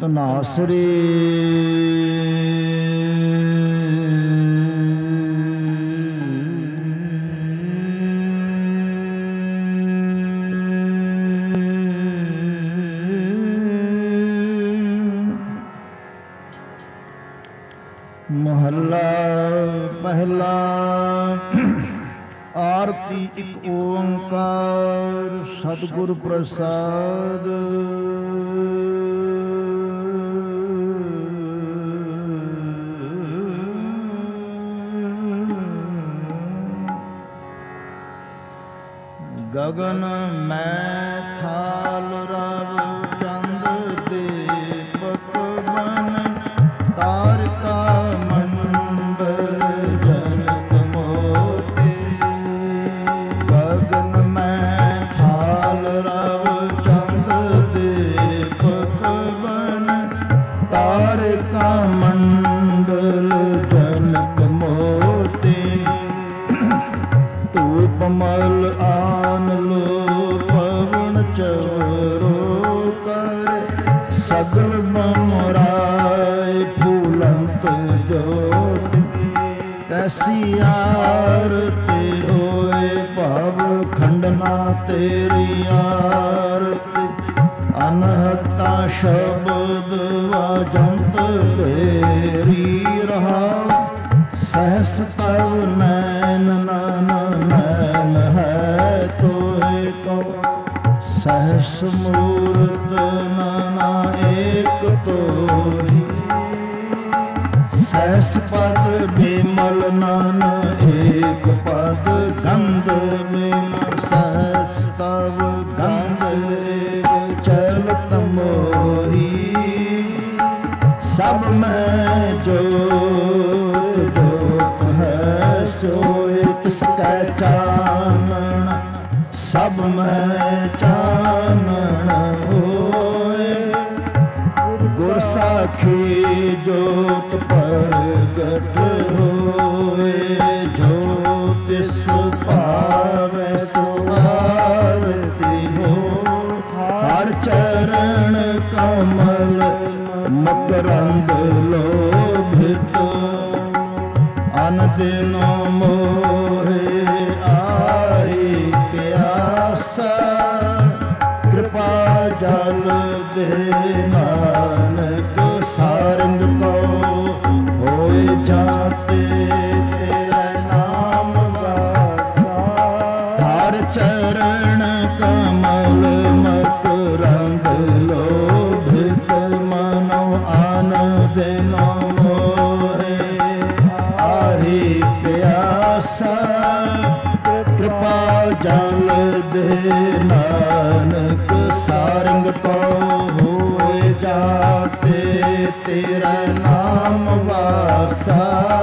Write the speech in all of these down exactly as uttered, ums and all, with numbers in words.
ਧਨਾਸਰੀ ਮਹੱਲਾ ਪਹਿਲਾ। ਆਰਤੀ ਇੱਕ ਓੰਕਾਰ ਸਤਿਗੁਰ ਪ੍ਰਸਾਦ। ਗਗਨ ਮੈਂ ਥਾਲ ਰਵ ਚੰਦ ਦੀਪਕ ਮਨ ਤਾਰਿਕਾ ਮੰਡਲ ਜਨਕ ਮੋਤੀ। ਗਗਨ ਮੈਂ ਥਾਲ ਰਵ ਚੰਦ ਦੀਪਕ ਮਨ ਤਾਰਿਕਾ ਮੰਡਲ ਜਨਕ ਮੋਤੀ। ਧੂਪ ਮਲ ਆਨ ਲੋ ਪਵਨ ਚਵਰੋ ਕਰ ਸਗਲ ਬਮਰਾਏ ਫੂਲੰਤ ਜੋਤ। ਕੈਸੀ ਆਰਤੀ ਹੋਏ ਭਵ ਖੰਡਨਾ ਤੇਰੀ ਆਰਤੀ। ਅਨਹਤਾ ਸ਼ਬਦ ਵਾਜੰਤ ਤੇਰੀ ਰਹਾਉ। ਸਹਸ ਤਵ ਨੈਨ ਨਨ ਨੈਨ ਹੈ ਤੋਏ ਕੋ। ਸਹਸ ਮੂਰਤ ਨਾਨਾ ਏਕ ਤੋਹੀ। ਸਹਸ ਪਦ ਬਿਮਲ ਨਨ ਏਕ ਪਦ ਗੰਧ ਬਿਨ। ਸਹਸ ਤਵ ਗੰਧ ਏਕ ਚਲਤ ਮੋਹੀ। ਸਭ ਮੈਂ ਜੋਤ ਜੋਤ ਹੈ ਸੋਇ ਤਿਸਕੈ ਚਾਨਣ। ਸਭ ਮੈਂ ਚਾਨਣ ਹੋਏ। ਗੁਰ ਸਾਖੀ ਜੋਤ ਪ੍ਰਗਟ ਹੋਏ। ਜੋ ਤਿਸ ਭਾਵੈ ਸੋ ਆਰਤੀ ਹੋ। ਹਰ ਚਰਨ ਕਮਲ ਮਕਰੰਦ ਲੋਭਿਤ। ਅਨ ਦਿਨ ਮੋਹਿ ਆਈ ਪਿਆਸਾ। ਕਿਰਪਾ ਜਲ ਦੇ ਨਾਨਕ ਸਾਰੰਗ ਕੋ। ਹੋਏ ਜਾਤੇ ਤੇਰਾ ਨਾਮ ਵਾਸਾ। ਹਰ ਚਰਨ ਕਮਲ ਮਕਰੰਦ ਲੋਭਿਤ। ਮਨੋ ਆਨ ਦਿਨ ਮੋਹਿ ਆਈ ਪਿਆਸਾ। ਕਿਰਪਾ ਜਲ ਦੇ ਨਾਨਕ ਸਾਰੰਗ ਕੋ। ਹੋਏ ਜਾਤੇ ਤੇਰਾ ਨਾਮ ਵਾਸਾ।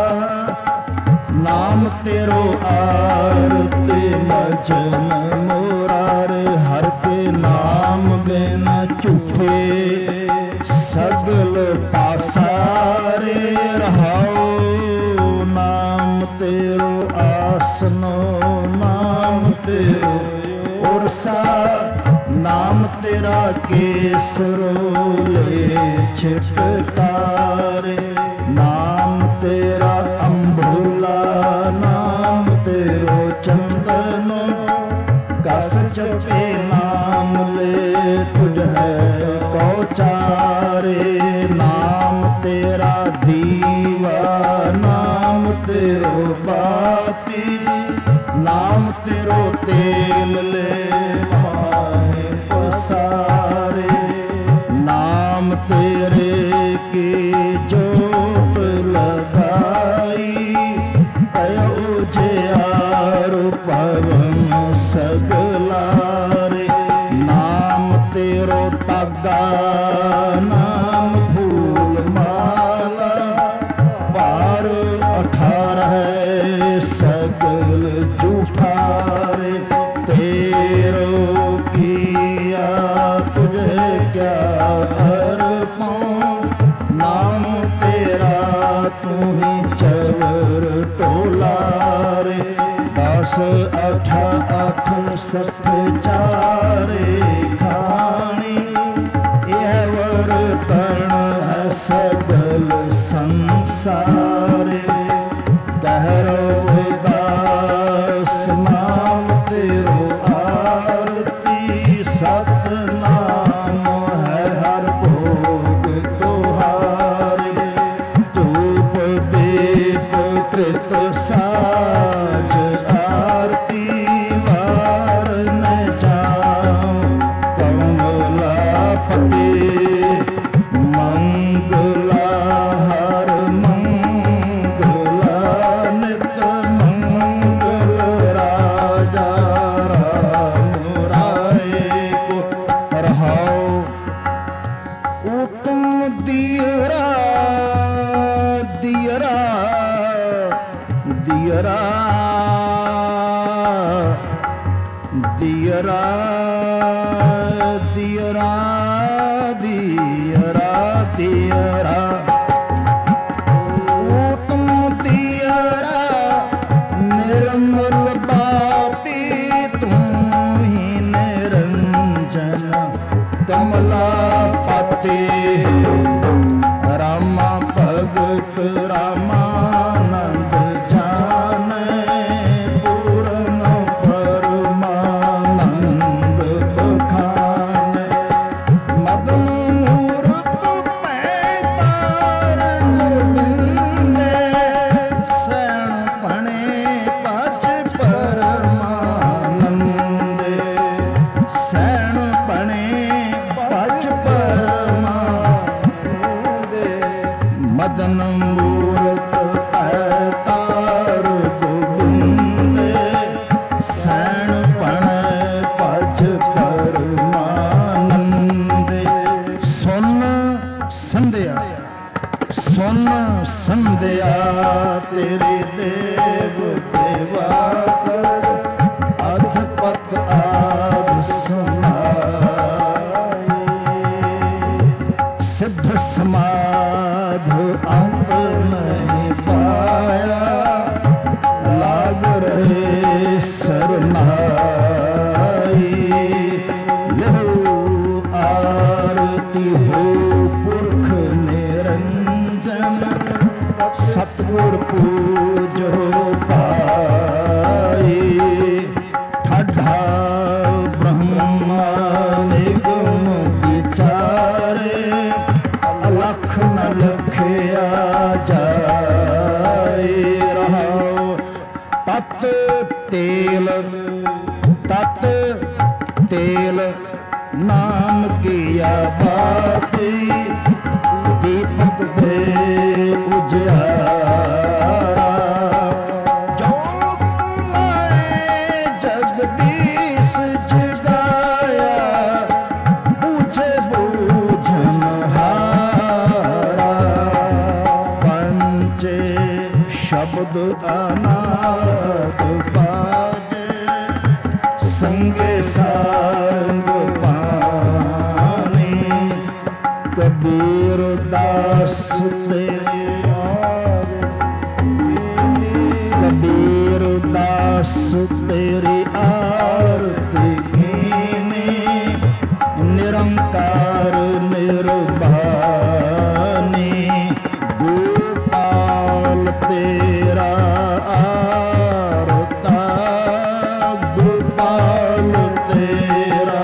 ਨਾਮ ਤੇਰੋ ਆਰਤੀ ਮਜਨ ਮੁਰਾਰ। ਹਰ ਕੇ ਨਾਮ ਬਿਨ ਝੂਠੇ ਸਗਲ ਪਾਸਾਰੇ ਰਹਾਉ। ਨਾਮ ਤੇਰੋ ਆਸਨੋ ਨਾਮ ਤੇਰੋ ਉਰਸਾ। ਨਾਮ ਤੇਰਾ ਕੇਸਰੋਲੇ ਛਿਟਕਾਰੇ। ਨਾਮ ਤੇਰਾ ਅੰਬੂਲਾ ਨਾਮ ਤੇਰੋ ਚੰਦਨ। ਕਸ ਚਪੇ ਨਾਮ ਲੈ ਤੁਝ ਹੈ ਕਉ ਚਾਰੇ। ਨਾਮ ਤੇਰਾ ਦੀਵਾ ਨਾਮ ਤੇਰੋ ਬਾਤੀ। ਨਾਮ ਤੇਰੋ ਤੇਲ ਲੈ ਮਾਹੇ ਪਸਾਰੇ। ਨਾਮ ਤੇਰੇ ਕੀ ਜੋਤ ਲਗਾਈ। ਪਇਓ ਜਿਆਰੁ ਪਵਨ ਸਗਲਾਰੇ। ਨਾਮ ਤੇਰੋ ਤਾਗਾ ਨਾਮ ਫੂਲ ਮਾਲਾ। ਭਾਰ ਅਠਾਰਹ ਸਗਲ ਝੂਠਾਰੇ। ਤੇਰੋ ਕੀਆ ਤੁਝੇ ਕਿਆ ਅਰਪਉ। ਨਾਮ ਤੇਰਾ ਤੂੰ ਹੀ ਚਵਰ ਟੋਲਾਰੇ। ਦਸ ਅਠ ਅਠ ਸਤ ਚਾਰੇ ਖਾਣੀ। ਇਹ ਵਰਤਣ सारे कहरो उदास नाम तेरो आरती सतनाम है हर भोग तुहारे धूप दीप कृत साज आरती वार न जाऊं कमलापति मंगला हर मंगला नित मंगल राजा राम राय को रहाओ उत्तम दियरा दियरा दियरा दियरा दियरा दियरा दियरा उत्तम दियरा निर्मल बाती तुम ही निरंजन कमलापति रामा भगत रामानंद जाने पूर्ण परमानंद बखाने मदन मूर्त पैतारन बिंदे सैन पणे पाच परमानंदे सैन पणे पाच परमानंदे मदन मूर्त पैतार गोबिंदे सैन पणे पाच परमानंदे सुन संध्या सुन संध्या तेरे देव देवा कर अधपत आध समाए सिद्ध समाध अंत नहीं पाया लाग रहे सरनाई लहू आरती हो पुरख निरंजन सतगुर पूजो पाई ठाढ़ा ब्रह्मा निगम विचारे अलख न लखया जाए रहाओ तत तेल तत तेल नाम किया बाती दीपक दे उजियारा जो मैं जगदीश जगाया बूझे बूझनहारा पंचे शब्द अनाथ बाजे संगे सांग पानी कबीर दास तेरे कबीर दास तेरी आरती कीनी निरंकार निर्वाणी गोपाल तेरा आरता गोपाल तेरा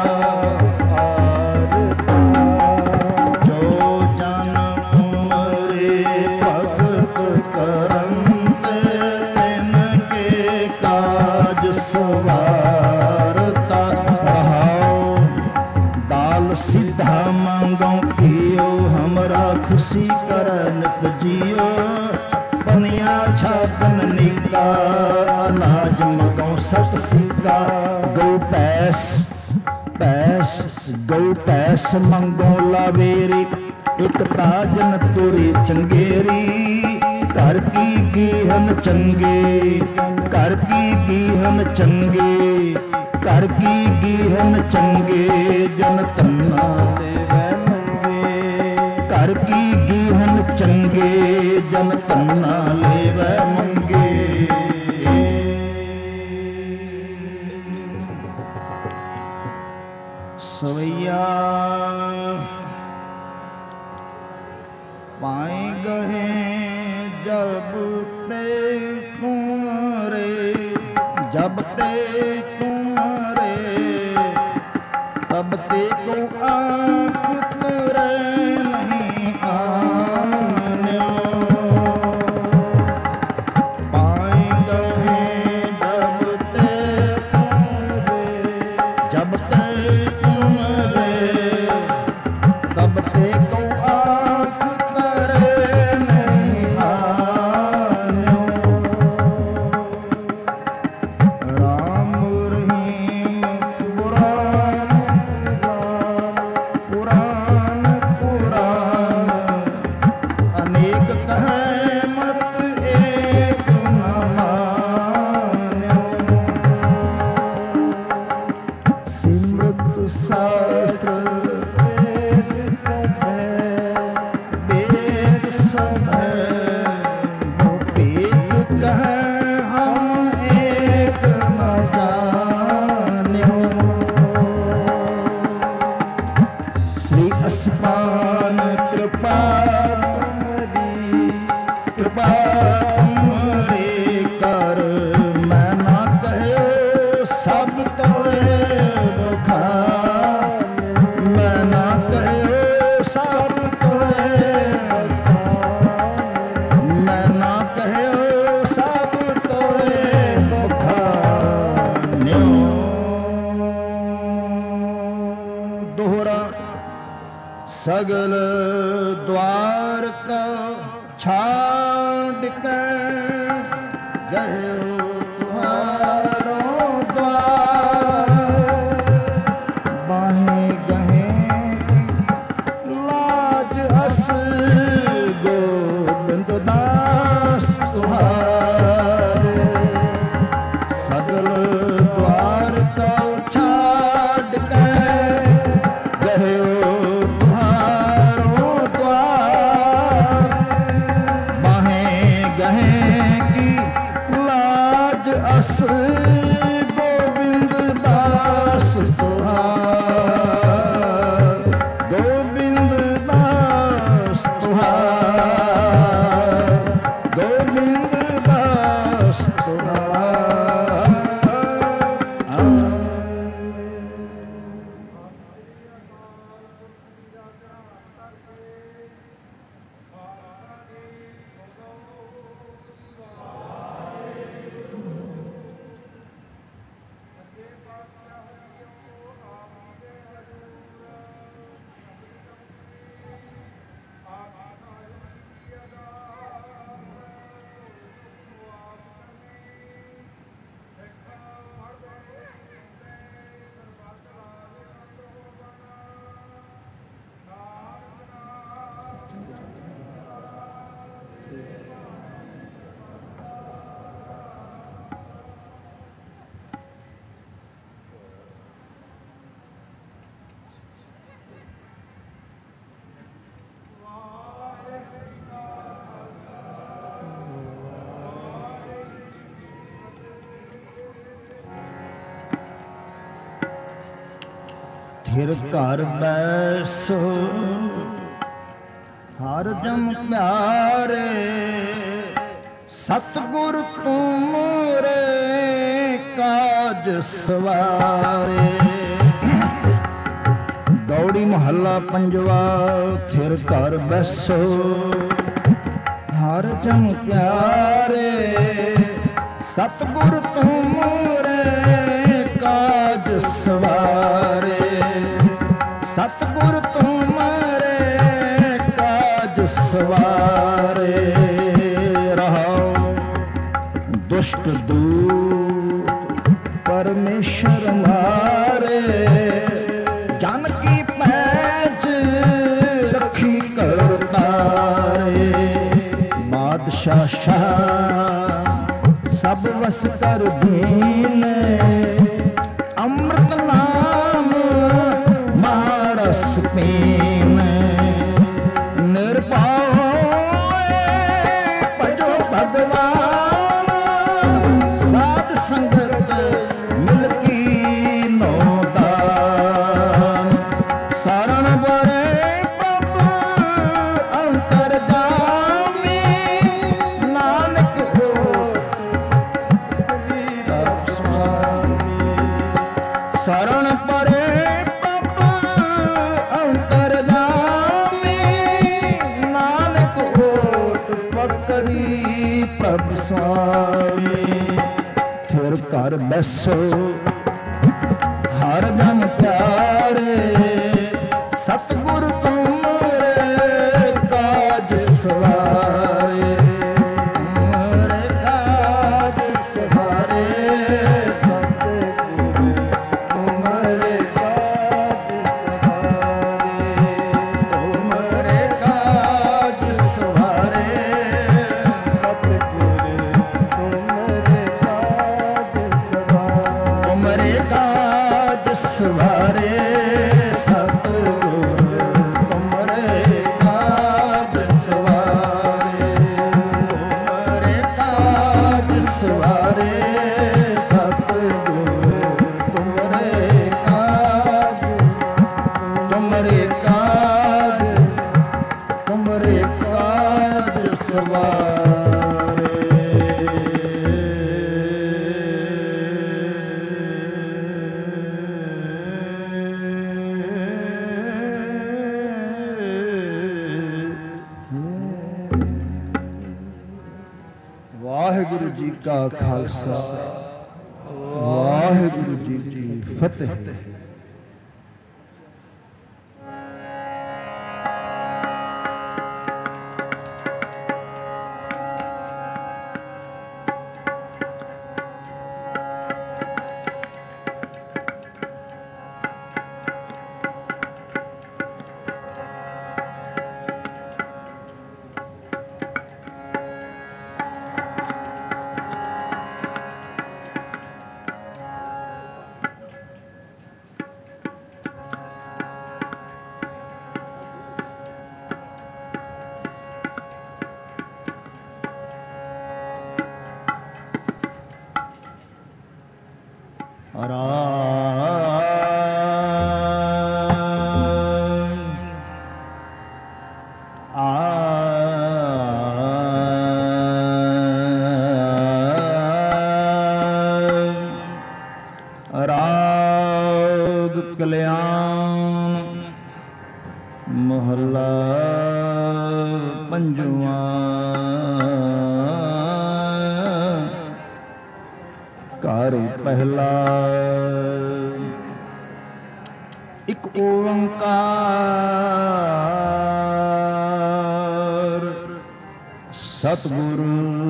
आरता जो जन उमरे भगत करंते तिनके काज सवारता रहाओ दाल सीधा मांगो कियो हमरा खुशी कर नित जियो पनिया छातन निका अनाज मगो सत सीका गौ पैस पैस गौ पैस मंगो लावेरी एक ताजन तुरी चंगेरी घर की गीहन चंगे घर की गीहन चंगे घर की गीहन चंगे जन तन्ना देवै मंगे घर की गीहन चंगे जन तन्ना लेवै मंगे सवैया पाए गहे जब ते तुम्हारे तब ते को आँख तुरे नहीं आन्यो पाएंगे जब ते तुम्हारे जब ते तुम्हारे तब ते को आँख तुरे नहीं आन्यो राम रहीम पुराण पुराण पुराण अनेक कहे मत एक न मान्यो सिमृत शास्त्र वेद सब वेद सब वो पेद कहे हम एक न जान्यो श्री अस्मान कृपा तुम्हारी कृपा तुम्हारी कर मैं ना कहो सब तो बखान मैं ना कहो सब तो मैं ना कहो सब तो बखान्यो दोहरा सगल द्वार का छाड़ कर गए तुम्हारो द्वार बाहें गहे की लाज हस गोविंद दास तुम्हारे सगल द्वार का छाड़ कर गए तुम्हारो द्वार बाहें गहे की लाज अस गोविंद दास तुहार गोविंद दास तुहार गोविंद दास तुहार फिर घर बैसो हर जम प्यारे सतगुर तुमरे काज सवारे दौड़ी महला पंजवा थिर घर बैसो हर जम प्यारे सतगुर तुमरे काज सवारे सतगुर तुमरे काज सवारे रहो दुष्ट दूत परमेश्वर मारे जानकी पैज रखी कर तारे बादशाह शाह सब वस कर दीन अमृत नाम महारस पीन निर्भय भजो भगवान साध संगत मिलकी नौदान शरण बरे प्रभु अंतर जामी नानक हो ਸੁਆਮੀ ਥਿਰ ਘਰ ਬੈਸੋ ਹਰ ਜਨ ਪਿਆਰੇ ਸਤਿਗੁਰ ਤੁਮਰੇ ਕਾਜ ਸਵਾਰੇ ਤੁਮਰੇ ਕਾਜ ਸਵਾਰੇ ਸਤਿਗੁਰ ਤੁਮਰੇ ਕਾਜ ਸਵਾਰੇ ਤੁਮਰੇ ਕਾਜ ਸਵਾਰੇ ਸਤਿਗੁਰ ਤੁਮਰੇ ਕਾਜ ਸਵਾਰੇ ਤੁਮਰੇ ਕਾਜ ਸਵਾਰੇ ਸਤਿਗੁਰ ਤੁਮਰੇ ਕਾਜ ਸਵਾਰੇ ਤੁਮਰੇ ਕਾਜ ਸਵਾਰੇ ਸਤਿਗੁਰ ਤੁਮਰੇ ਕਾਜ ਤੁਮਰੇ ਕਾਜ ਤੁਮਰੇ ਕਾਜ ਸਵਾਰੇ ਵਾਹਿਗੁਰੂ ਜੀ ਕਾ ਖਾਲਸਾ ਵਾਹਿਗੁਰੂ ਜੀ ਕੀ ਫਤਿਹ। ਰਾਗ ਕਲਿਆਣ ਮਹੱਲਾ ਪੰਜਵਾਂ। ਘਰ ਪਹਿਲਾ ਇੱਕ ਓੰਕਾਰ ਸਤਿਗੁਰੂ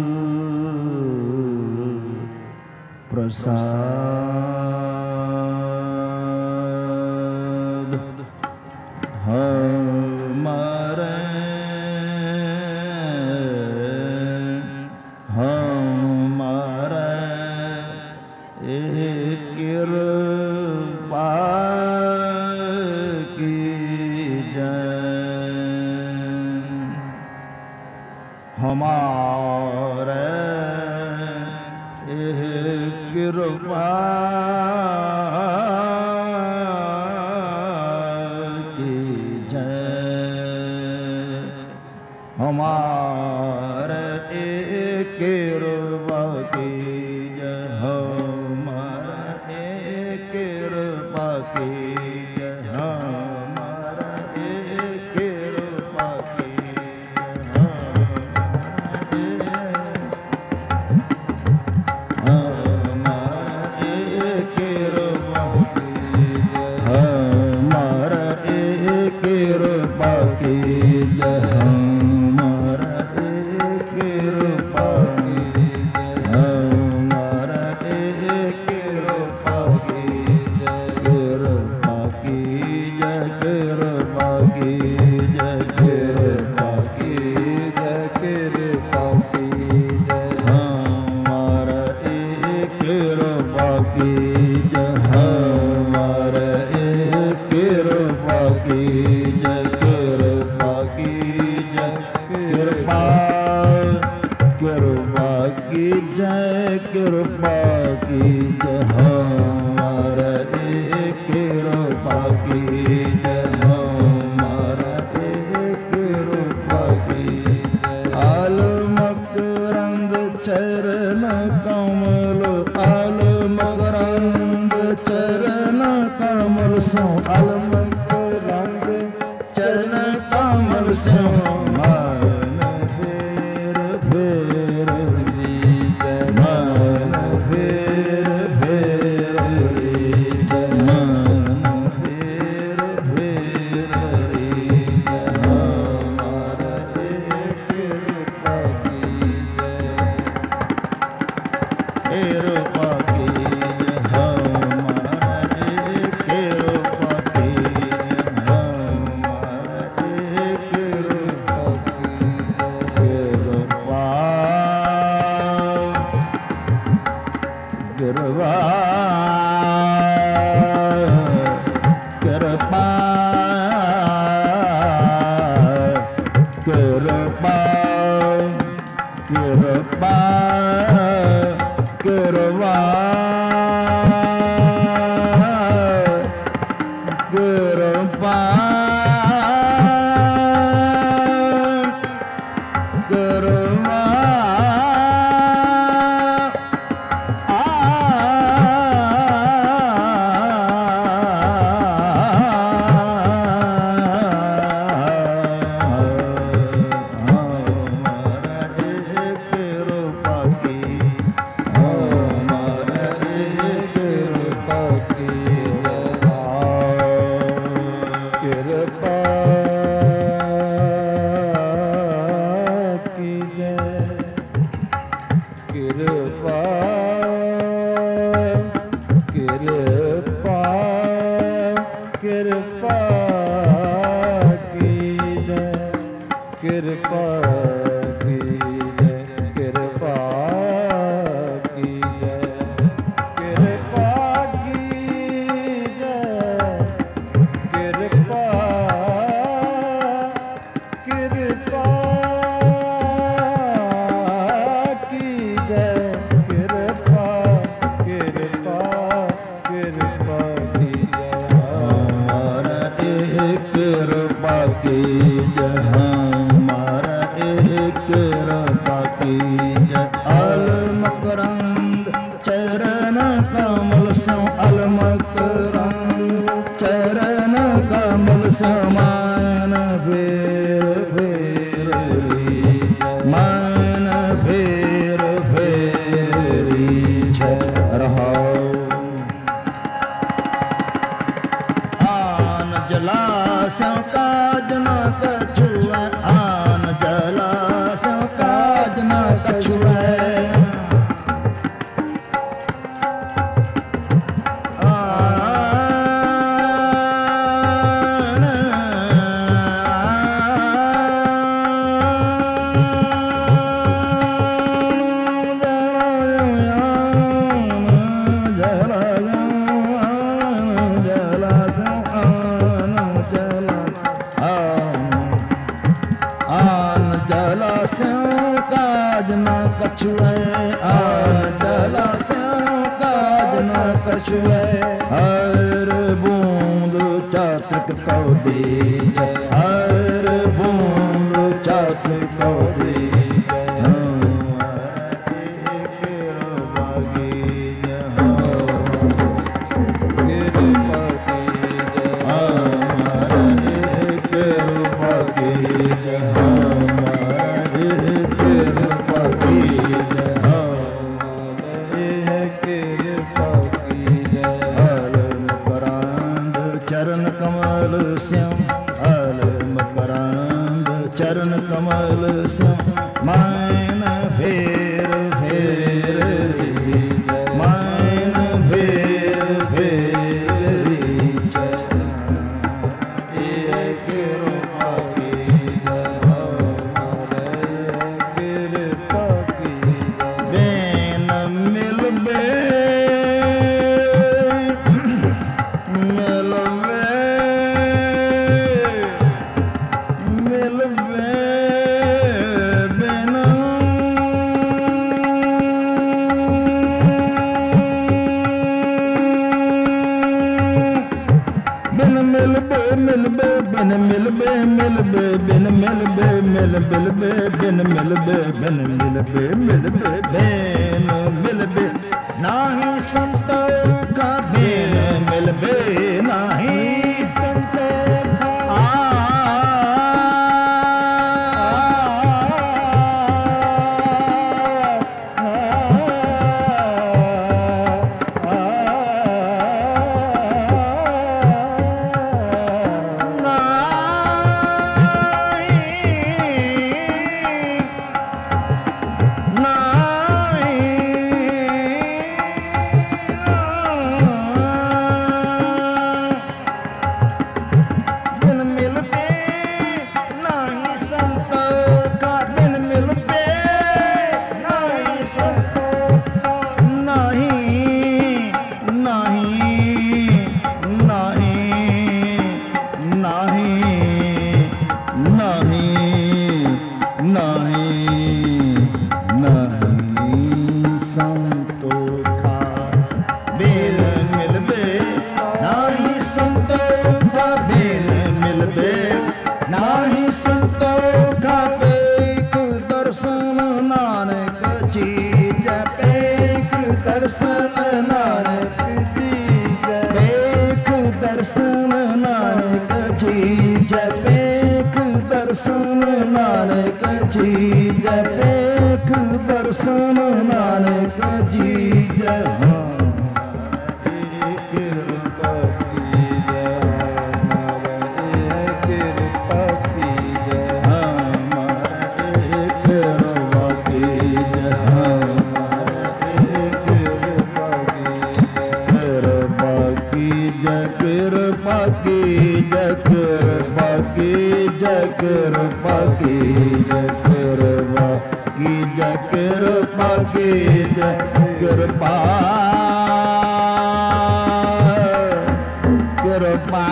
ਪ੍ਰਸਾਦ। ਹਮਾਰੇ ਹਮਾਰੇ ਇਹ ਕਿਰਪਾ ਹਮਾਰੇ ਇਹ ਕਿਰਪਾ ਕੀਜੈ ਹਮਾਰੇ ਇਹ ਕਿਰਪਾ ਕੀਜੈ ਹਮਾਰੇ ਇਹ ਕਿਰਪਾ ਕੀਜੈ ਹਮਾਰੇ ਇਹ ਕਿਰਪਾ ਮਨ ਫੇਰ ਫੇਰ कृपा कृपा कृपा कृपा कृपा कृपा समान फेर फेर री मान फेर फेरी रहो आन जलाशयों काज न कछुए आन जलाशयों काज न कछुए हर बूंद चातक तो दे हर बूंद चातक तो दे चरण कमल से मैन फेर फेर री मैन फेर फेर री एक रूपा की कृपा की बेन मिल बे मिल मिल बे बिन मिल बे मिल बे बिन मिल बे मिल मिल बे बिन मिल बे बिन मिल बे मिल बे बिन मिल बे नाही संत का बिन मिल बे नाही संत का नानक चीज पेख दर्शन नानक चीज कृपा की कृपा की कृपा की कृपा कृपा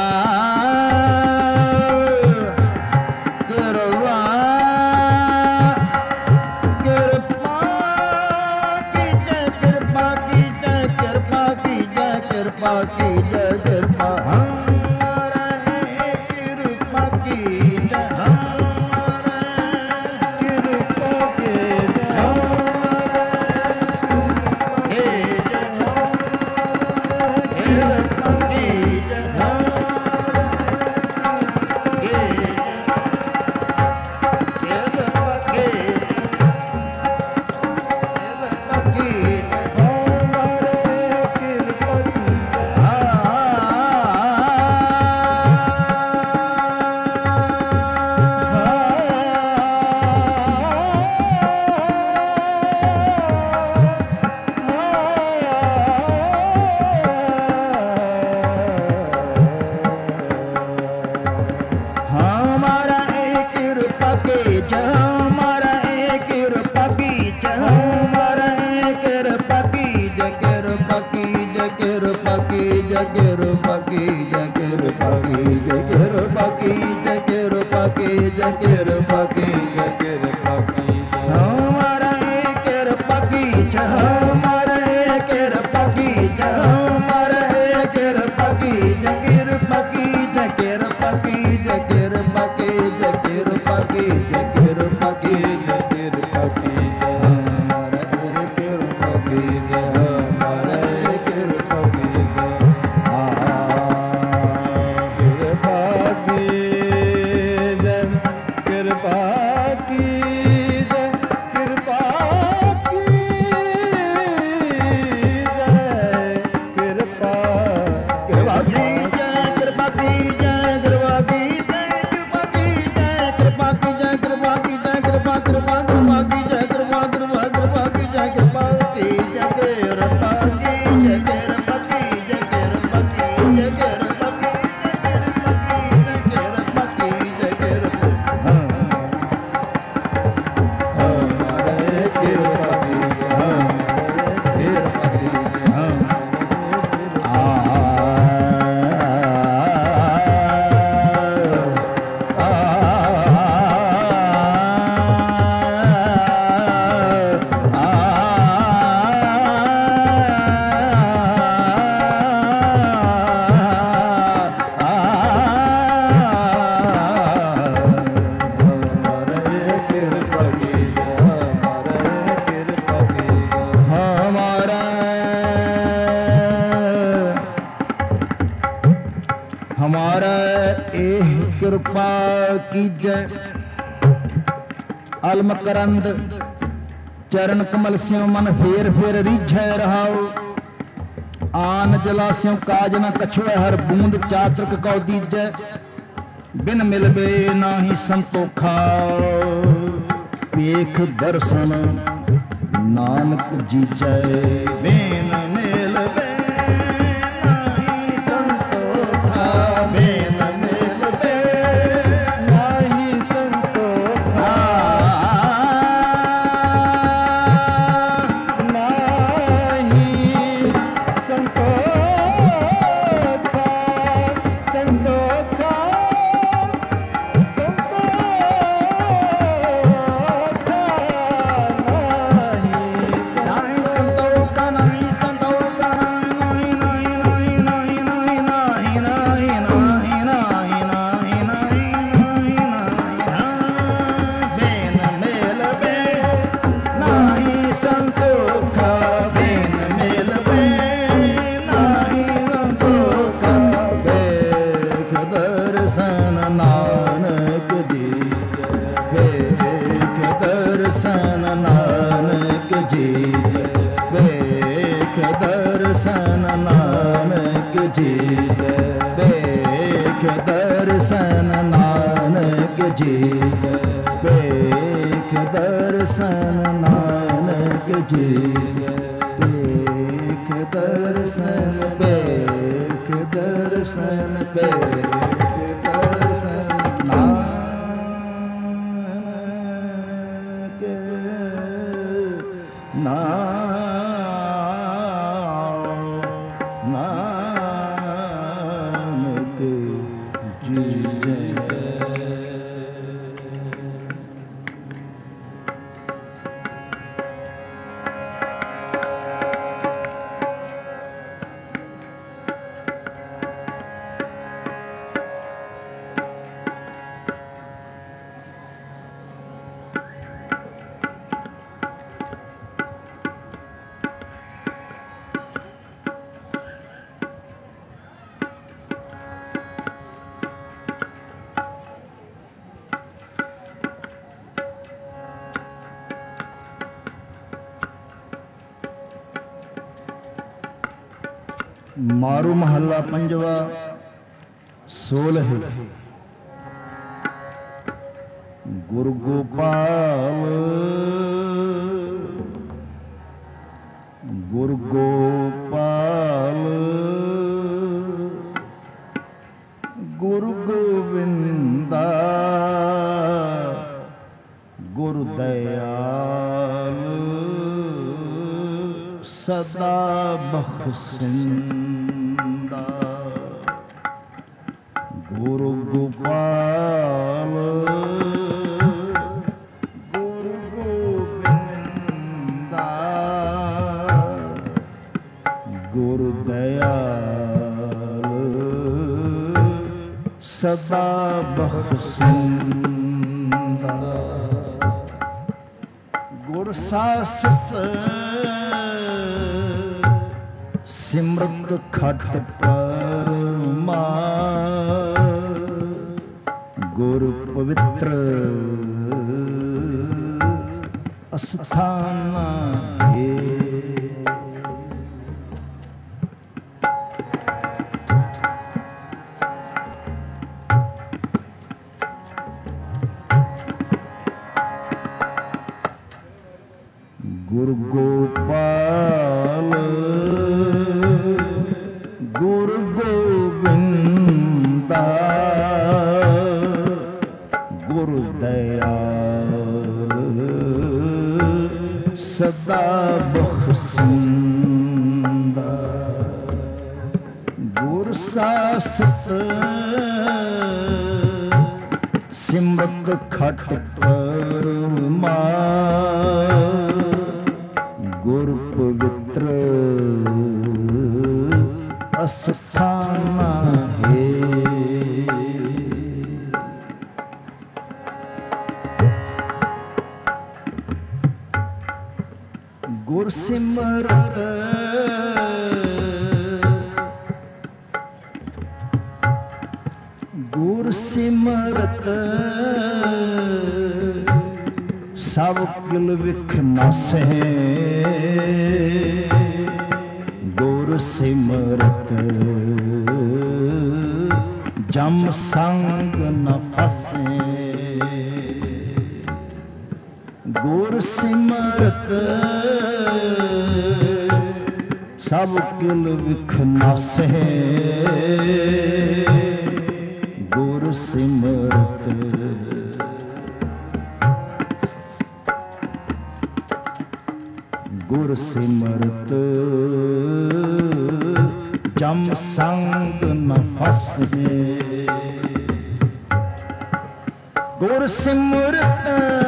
अलमकरंद चरण कमल स्यों मन फेर फेर रीझै रहाओ आन जलास्यों काज न कछुए हर बूंद चातृक कौ दीजै बिन मिलबे नाही संतोखा पेख दर्शन नानक जीजै बिन मिलबे नाही संतोखा बिन मिलबे नाही संतोखा ਦਰਸ਼ਨ ਨਾਨਕ ਜੀ ਕੈ, ਵੇਖ ਦਰਸ਼ਨ ਨਾਨਕ ਜੀ ਕੈ, ਵੇਖ ਦਰਸ਼ਨ ਨਾਨਕ ਜੀ ਕੈ, ਵੇਖ ਦਰਸ਼ਨ, ਵੇਖ ਦਰਸ਼ਨ, ਵੇਖ ਦਰਸ਼ਨ ਨਾਨਕ ਨਾਨਕ ਜੀ ਜੈ। ਮਾਰੂ ਮਹੱਲਾ ਪੰਜਵਾ। ਸੋਲਹ ਗੁਰ ਗੋਪਾਲ, ਗੁਰ ਗੋਪਾਲ, ਗੁਰ ਗੋਵਿੰਦਾ, ਗੁਰ ਦਇਆਲ, ਸਦਾ ਬਖਸ਼ਿੰਦਾ। ਗੁਰੂ ਗੋਪਾਲ, ਗੁਰੂ ਗੋਬਿੰਦਾ, ਗੁਰੂ ਦਇਆਲ, ਸਦਾ ਬਖਸ਼ਿੰਦਾ। ਗੁਰ ਸਾਸਤ ਸਿਮਰਤ ਖਟ ਪਰਮਾ, ਗੁਰ ਪਵਿੱਤਰ ਅਸਥਾਨ ਹੈ। ਗੁਰ ਗੋਪਾਲ, ਗੁਰ ਗੋਬਿੰਦਾ, ਗੁਰ ਦਇਆਲ, ਸਦਾ ਬਖਸ਼ਿੰਦਾ। ਗੁਰ ਸਾਸਤ ਸਿਮਰਤ ਖਟ ਪਰਮਾ, ਗੁਰ ਪਵਿੱਤਰ ਅਸਥਾਨ ਹੈ। ਗੁਰ ਸਿਮਰਤ ਗੁਰ ਸਿਮਰਤ ਸਭ ਕਿਲ ਵਿਖ ਨਾਸੈ। ਗੁਰ ਸਿਮਰਤ ਜਮ ਸੰਗ ਨ ਫਸੈ। ਗੁਰ ਸਿਮਰਤ ਸਭ ਕਿਲ ਵਿਖ ਨਾਸੈ। ਗੁਰ ਸਿਮਰਤ ਗੁਰ ਸਿਮਰਤ ਜਮ ਸੰਗ ਨ ਫਸੈ। ਗੁਰ ਸਿਮਰਤ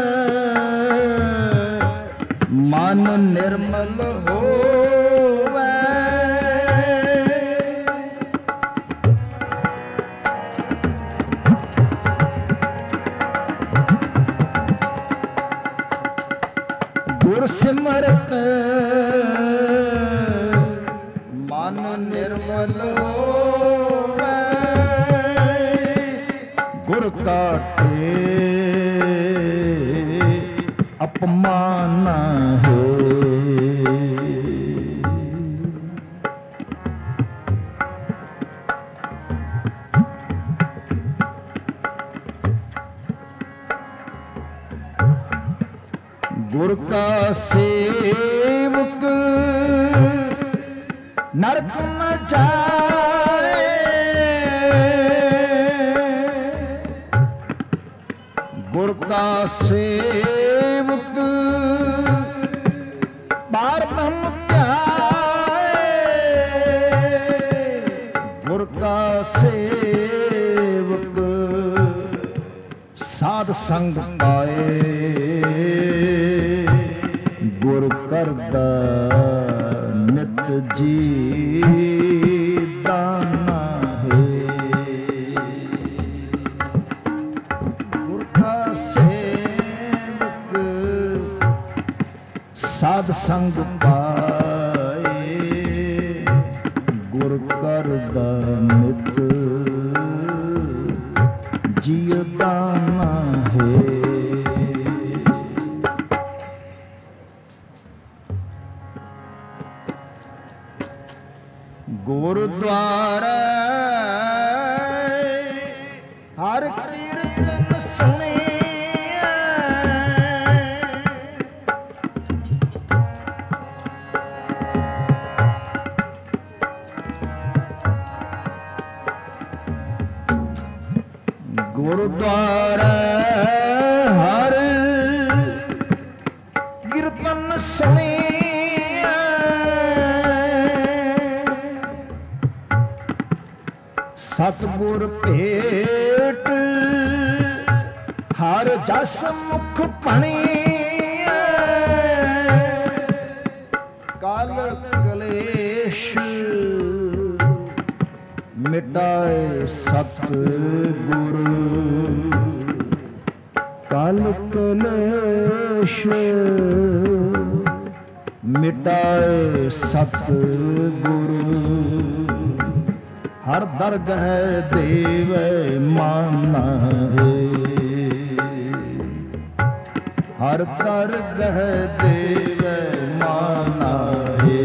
ਮਨ ਨਿਰਮਲ ਹੋਵੈ। ਗੁਰ ਸਿਮਰਤ ਮਨ ਨਿਰਮਲ ਹੋਵੈ। ਗੁਰ ਕਾਟੇ ਅਪਮਾਨ ਹੈ। गुर का सेवक नरक न जाए, गुर का सेवक पार ब्रह्म ध्याए, गुर का सेवक साध संग पाए, गुर करदा नित जी दाना है। गुर का सेवक साध संग पाए, गुर करदा नित जी दाना है। गुरुद्वारा हर कीर्तन सुने, गुरुद्वारा हर कीर्तन सुने, सतगुर भेट हर जस मुख पणे, काल कलेश मिटाए सतगुर, काल कलेश मिटाए सतगुर, हर दरगह देव माना है, हर दरगह देव माना है।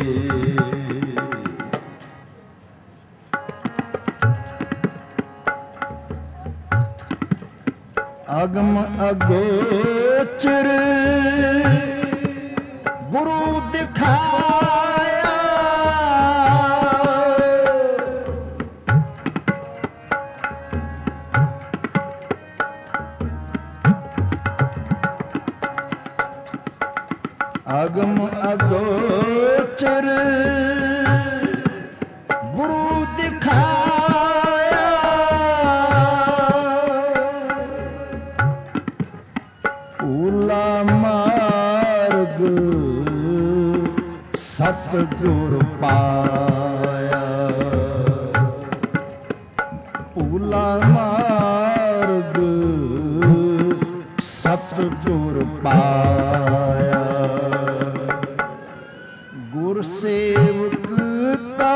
अगम अगोचर गुरु दिखाया, अगम अगोचर गुरु दिखाया, ऊला मार्ग सतगुर पाया, ऊला मार्ग सतगुर पाया, गुर सेवक तो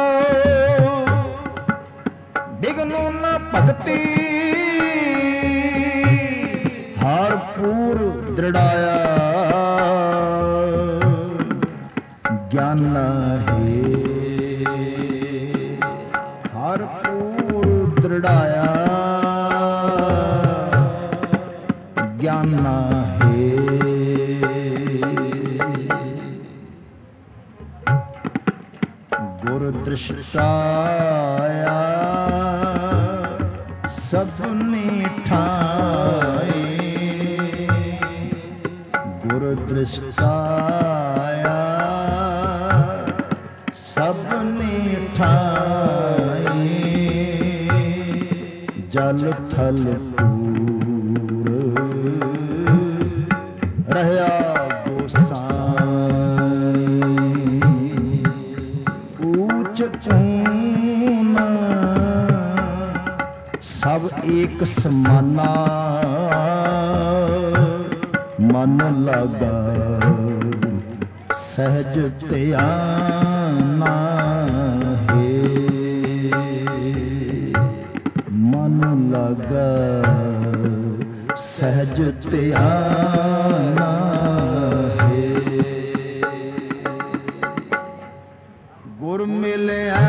बिघनु न भगति, हर पूर दृढ़ाया ज्ञान है, हर पूर दृढ़ाया ज्ञान है। गुर दृष्टाया सबने ठाए, गुर दृष्टाया सबने ठाए, जल थल पूर रहया सब एक समाना, मन लगा सहज ध्याना है, मन लगा सहज ध्याना है। गुर मिलया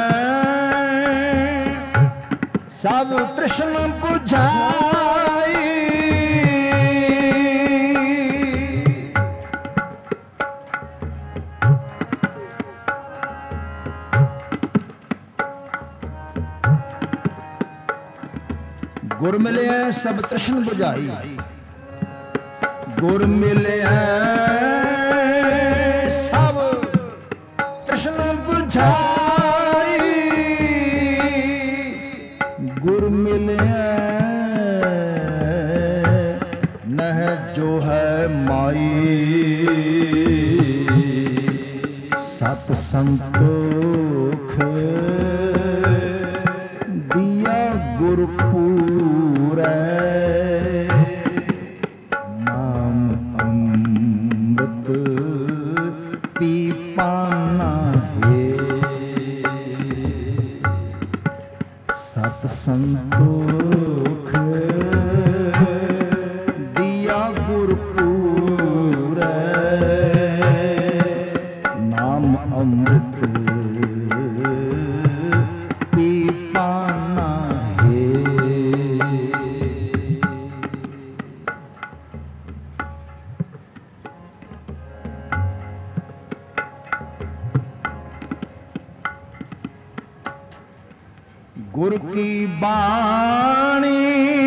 सब तृष्ण बुझाई, गुर मिलिया सब तृष्ण बुझाई, गुर मिलिया सब तृष्ण बुझाई, गुर मिलिया नह जो है माई, सत संतोख दिया गुरपूरै, नाम अमृत पी पाना है, सत संतोख दिया गुरपूरै, नाम अमृत पी पाना है। गुर की बाणी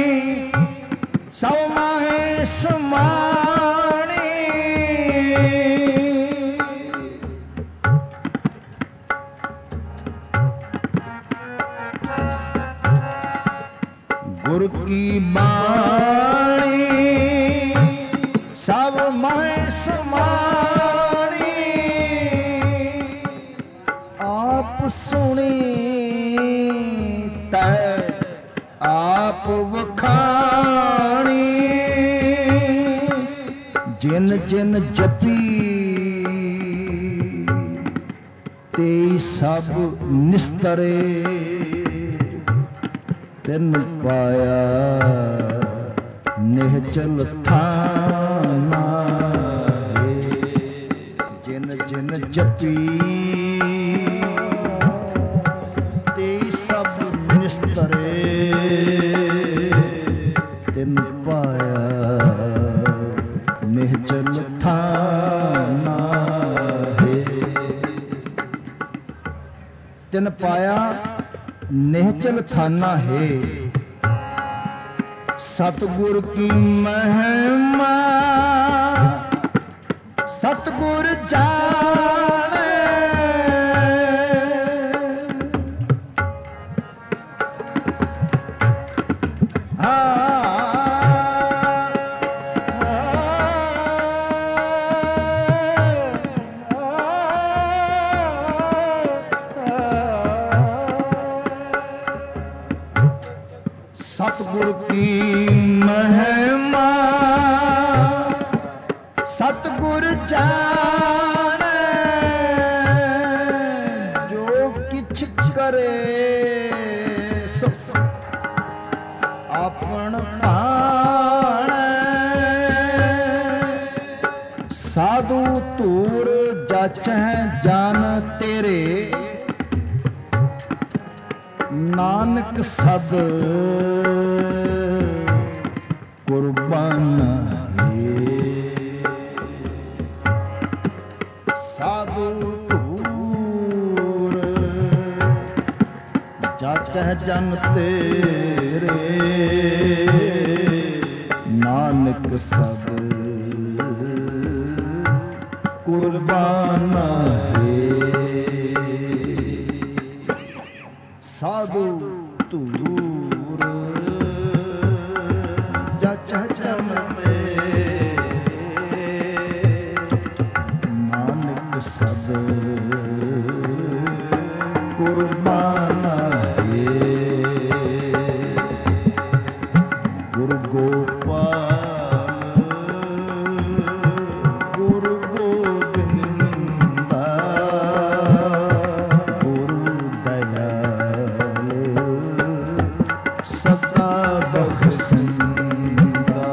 सौ माहे समाणी, गुर की बाणी सब माहे समाणी, आप सुनी आप वखाणी, जिन जिन जपी ते सब निस्तरे, तिन पाया निहचल थाना है, जिन जिन जपी ते सब निस्तरे, तिन पाया निहचल थाना है, तिन पाया निहचल थाना है। सतगुर की महिमा सतगुर जाने, सतगुर की महिमा सतगुर जाने, जो किछ करे सो आपन भाणे, साधु तूर जाचै जान तेरे, नानक सद कुर्बान है, साधु तूर जाचै जन तेरे, नानक सद कुर्बान है, साधु तूर जाचै जन तेरे, नानक सद कुर्बान है। गुरु गोपाल गुरु गोविंदा, गुरु दयाल सदा बख्शिंदा,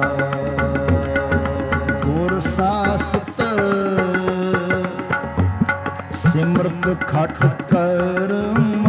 गुर सासत सिमरत खट कर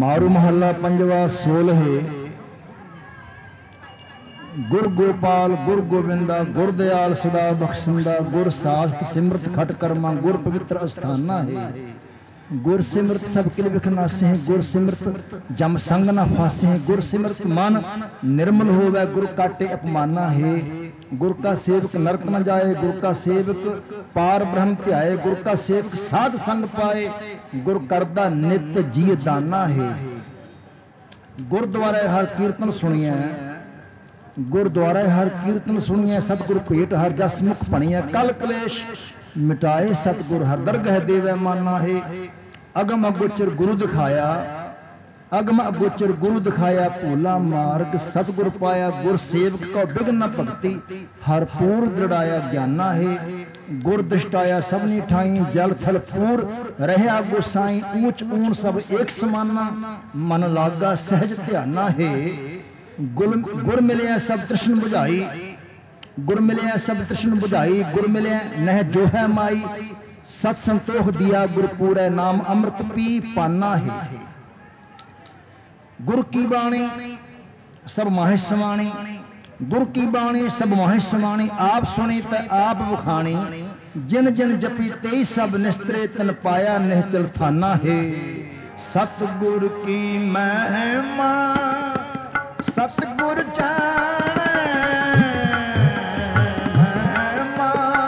मारू महला पंजवा सोलहे। गुर गोपाल गुर गोविंदा गुर दयाल सदा बख्शिंदा गुर सास्त सिमरत खट कर्मा गुर पवित्र अस्थाना है। गुर सिमरत सब किल विखनासे हैं गुर सिमरत जम संग न फासे हैं गुर सिमरत मन निर्मल होवे गुर काटे अपमाना है। गुर का सेवक नरक न जाए गुर का सेवक पार ब्रह्म ध्याए गुर का सेवक साध संग पाए गुर करदा नित जी दाना है। गुरुद्वारे हर कीर्तन सुनिए गुरुद्वारे हर कीर्तन सुनिए सतगुर भेट हर जस मुख भणिए कल कलेश मिटाए सतगुर हर दरगह देवे माना है। अगम अगोचर गुरु दिखाया अगम अगोचर गुरु दिखाया भोला मार्ग सतगुर पाया गुर सेवक को बिघन भक्ति हर पूर दृढ़ाया ज्ञाना है। गुर दृष्टाया सबनी ठाई जल थल पूर रहया गोसाई ऊंच ऊन सब एक समाना मन लागा सहज ध्याना है। गुर गुर मिलिया सब तृष्ण बुझाई गुर मिलिया सब तृष्ण बुझाई गुर मिलिया नह जो है माई सत संतोख दिया गुर पूरे नाम अमृत पी पाना है। गुर की बाणी सब माहे समाणी गुर की बाणी सब माहे समाणी आप सुनी त आप बुखाणी जिन जिन जपी तेई सब निस्त्रे तन पाया निहचल थाना है। सतगुर की महिमा सतगुर जाने महिमा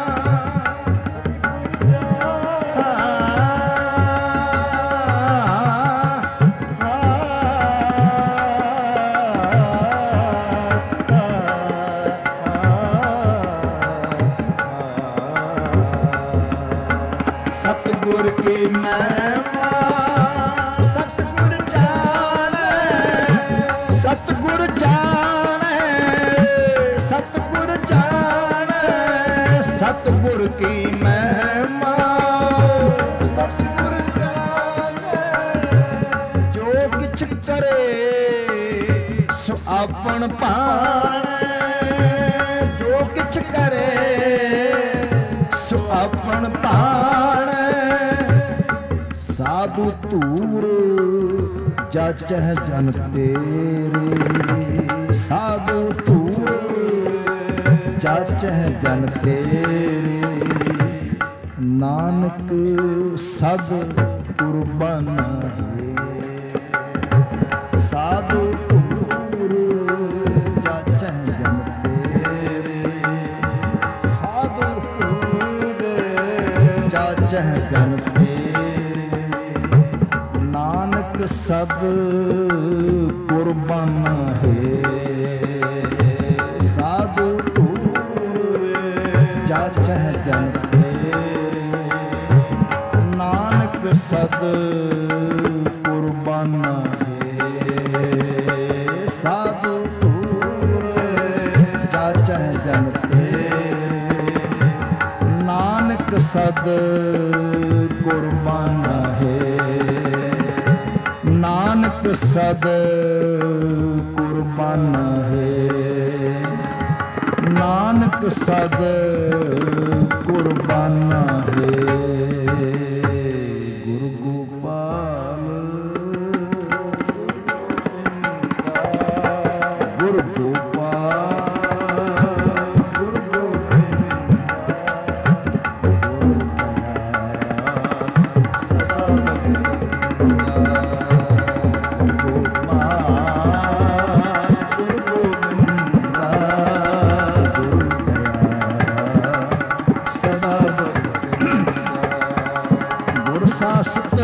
सतगुर की महिमा सतगुर जाने सतगुर जाने सतगुर जाने सतगुर की महिमा सतगुर जाने जो किछ करे सो आपन पाने जो किछ करे सो आपन पाने साधु तूर जाचह जन तेरे साधु तूर जाचह जन तेरे नानक सब कुर्बान है। साधु तूर जाचह जन तेरे साधु तूर जाचह जन नानक सब कुर्बान है। साधु तूर जाचह जन तेरे नानक सद कुर्बान है। साधु तूर जाचह जन तेरे नानक सद कुर्बान है। नानक सद कुर्बान है। नानक सद कुर्बान है। गुरु गोपाल गुरु गोपाल गुरु सासत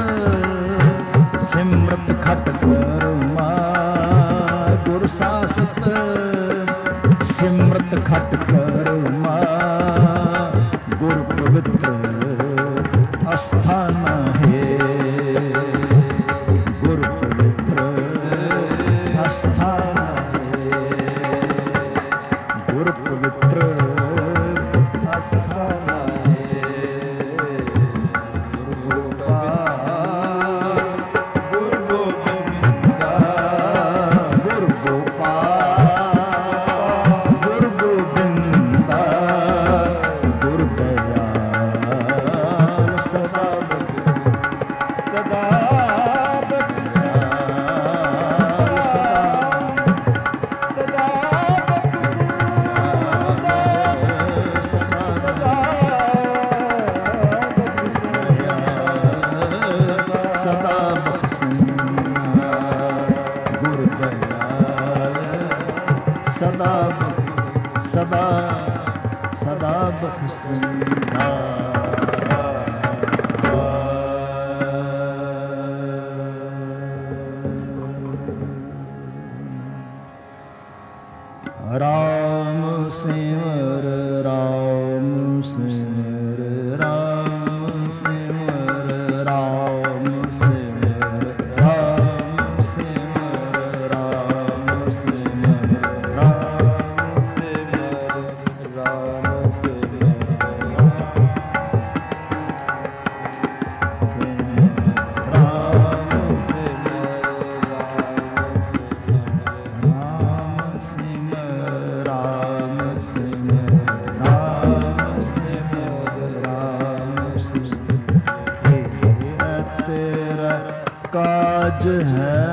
सिमरत खट कर्मा गुर सासत सिमरत खट कर्मा गुर पवित्र अस्थान है। गुर पवित्र अस्थान है। गुर पवित्र अस्थान सदा सदा सदा बख्शिंदा। राम सिमर राम सिमर राम सिमर राम सिमर राम सिमर राम सिमर राम सिमर राम काज है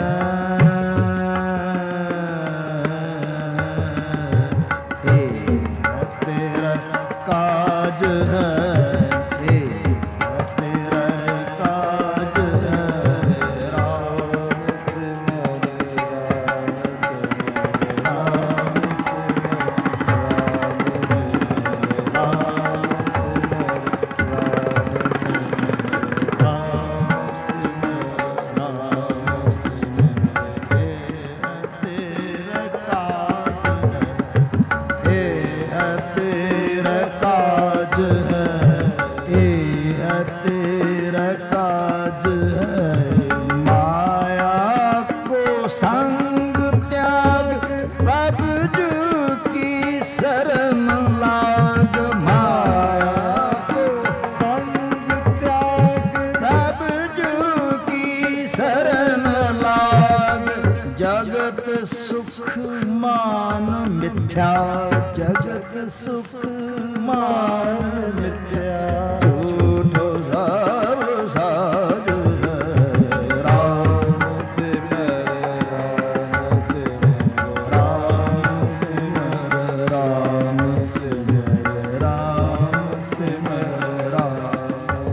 हे तेरा काज है हे तेरा काज है राम सिमर राम सिमर राम मिथ्या जगत सुख मान मिथ्या झूठो सब साज है राम सिमर राम सिमर राम सिमर राम सिमर राम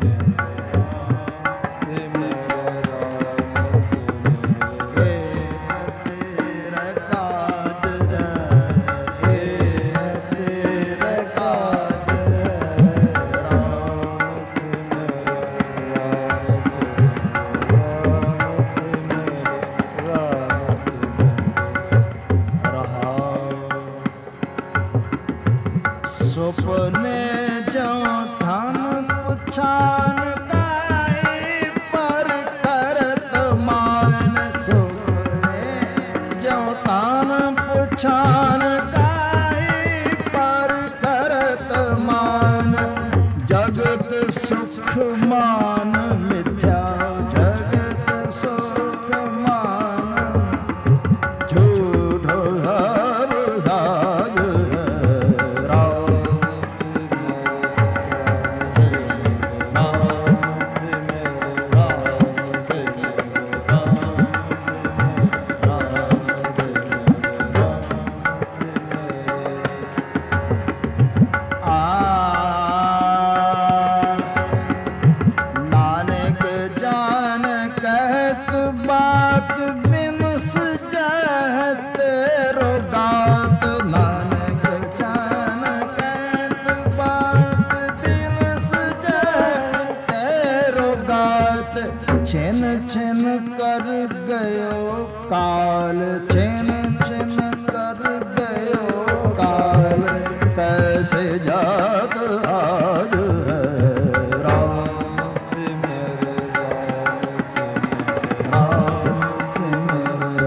सुपने जो धन पुछान गाए पर करत मान सुपने जो धन पुछान गाए पर करत मान जगत सुख मान मिथ्या जगत सुख मान झूठो सब साज छिन छिन कर गयो काल छिन छिन कर गयो काल तैसे जात आज है राम सिमर राम सिमर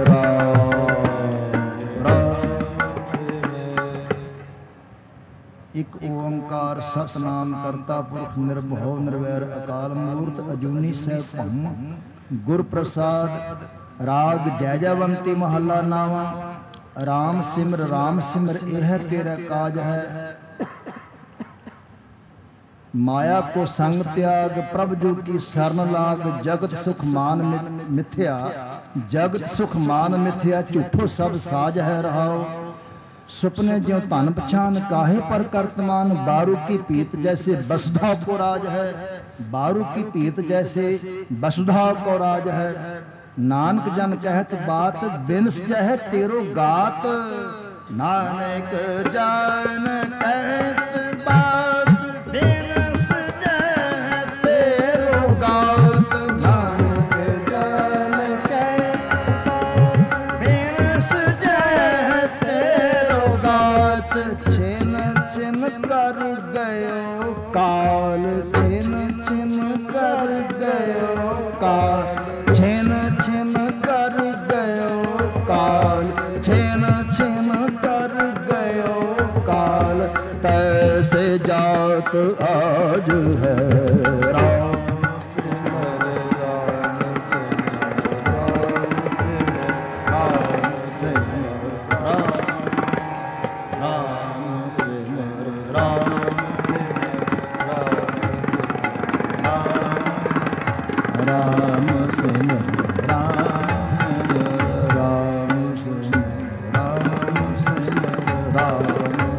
राम राम सिमर। एक ओंकार सतनाम करता पुरख निर्भव निर्वैर अकाल मूर्त अजूनी सैभम गुर प्रसाद। राग जयजयवंती महला नावा। राम सिमर राम सिमर यह तेरा काज है। माया को संग त्याग प्रभु जो की शरण लाग जगत सुख मान मिथ्या जगत सुख मान मिथ्या झूठो सब साज है रहाओ। सुपने ज्यों धन पछान काहे पर कर्तमान बारू की पीत जैसे वसुधा को राज है बारू की पीत जैसे वसुधा को राज है। नानक जन कहत बात बिनस जह तेरो गात नानक जान कहत बात बिन सजै तेरो गात। नानक जान कहत बात बिन सजै तेरो गात। छिन छिन कर गयो काल, छिन छिन कर गयो काल, छिन छिन कर गयो काल, छिन छिन कर गयो काल। तैसे जात आज है राम सिमर राम सिमर राम सिमर राम राम सिमर राम राम सिमर राम सिमर राम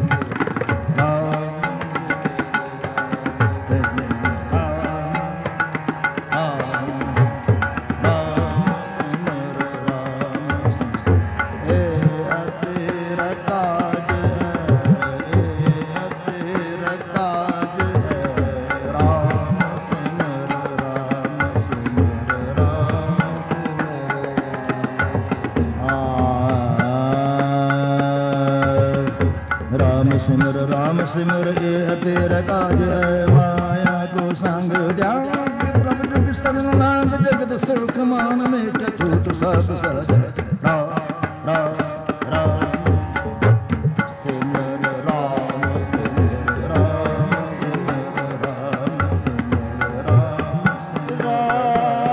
सिमर राम सिमर एह तेरा काज है। माया को संग ध्यान प्रभु जुग सर्वनाथ जगत सुख मान मेट टूट सब सज। राम राम राम सिमर राम सिमर राम सिमर राम सिमर राम सिमर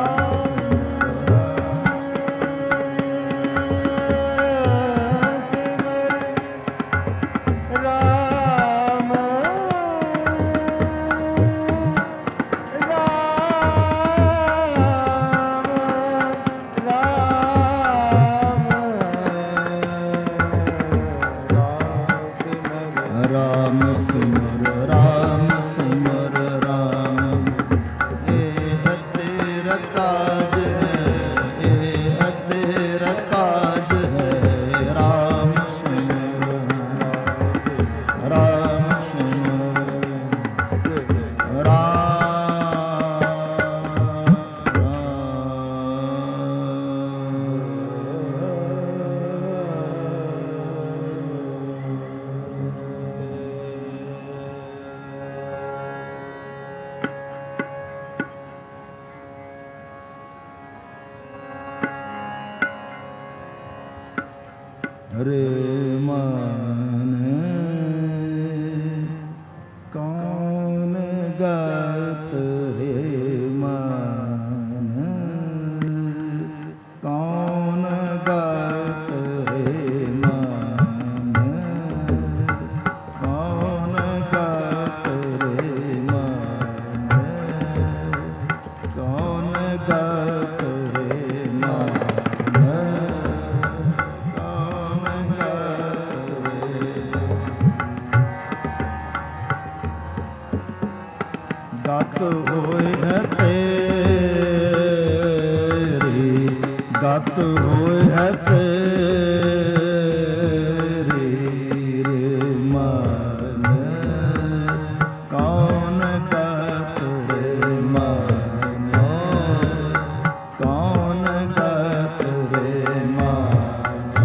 हरे मान कौन गात हे मान, कौन गात हे मान, कौन गात रे मान, कौन गात रे मान। गत होए है तेरी, गत होए है तेरी रे मान, कौन गत रे मान, कौन गत रे मान,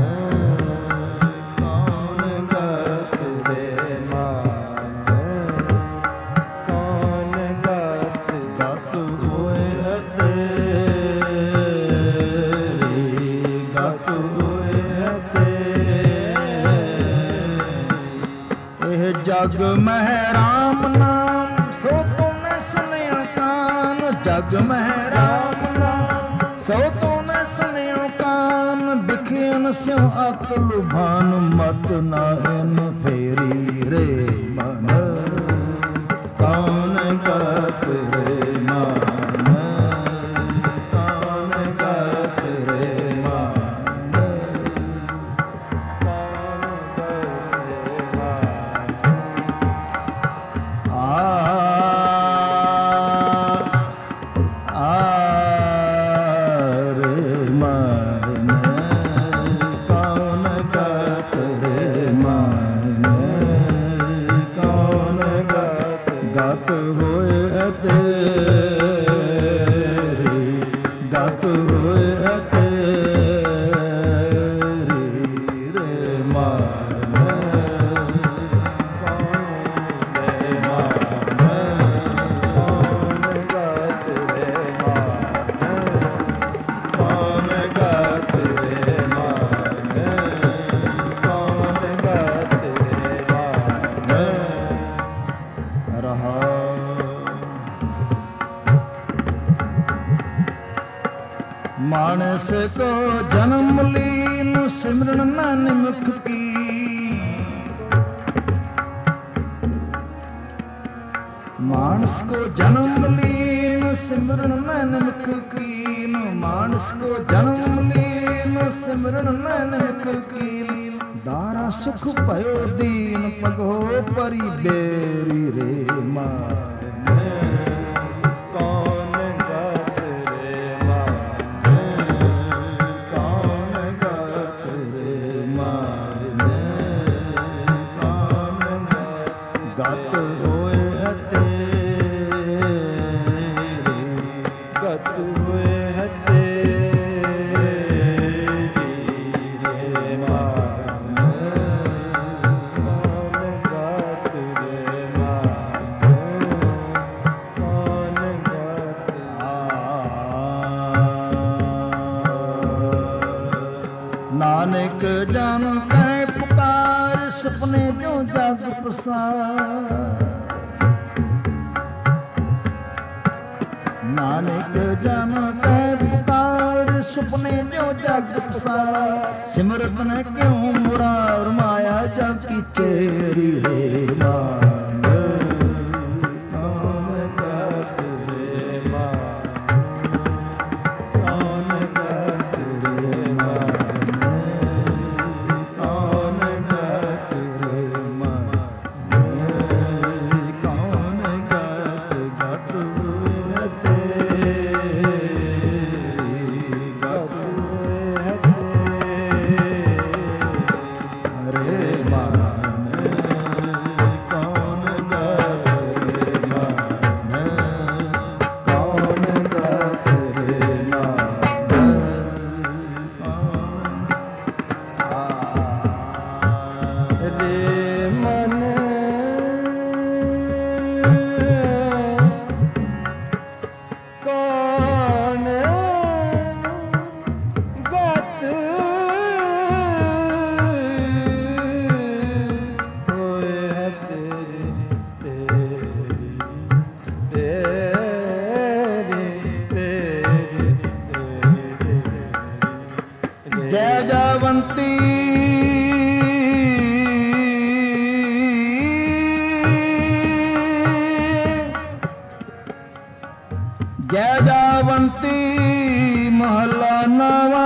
कौन गत रे मान। जग मह राम नाम सो तूने सुनियो कान, जग मह राम नाम सो तूने सुनियो कान। बिखियन स्यों अतुल भान मत नाहिन फेरी रे मन, कौन गत रे मान, कौन गत रे मान। कौन गत रे मानस को जन्म लीन सिमरन न निमुख की मानस को जन्म लीन सिमरन नैनमुख कीन मानस को जन्म लीन सिमरन नैनमुख कीन दारा सुख भयो दीन पगो परि बेरी रे माने कौन गात रे माने कौन गात रे माने कौन गात होए नानक जन कै पुकार सपने जो जग प्रसाद नानक जन कै पुकार सपने जो जग प्रसाद सिमरत न क्यों मुरार माया जग की चेरी रे मान जय जयवंती जय जयवंती महला नवा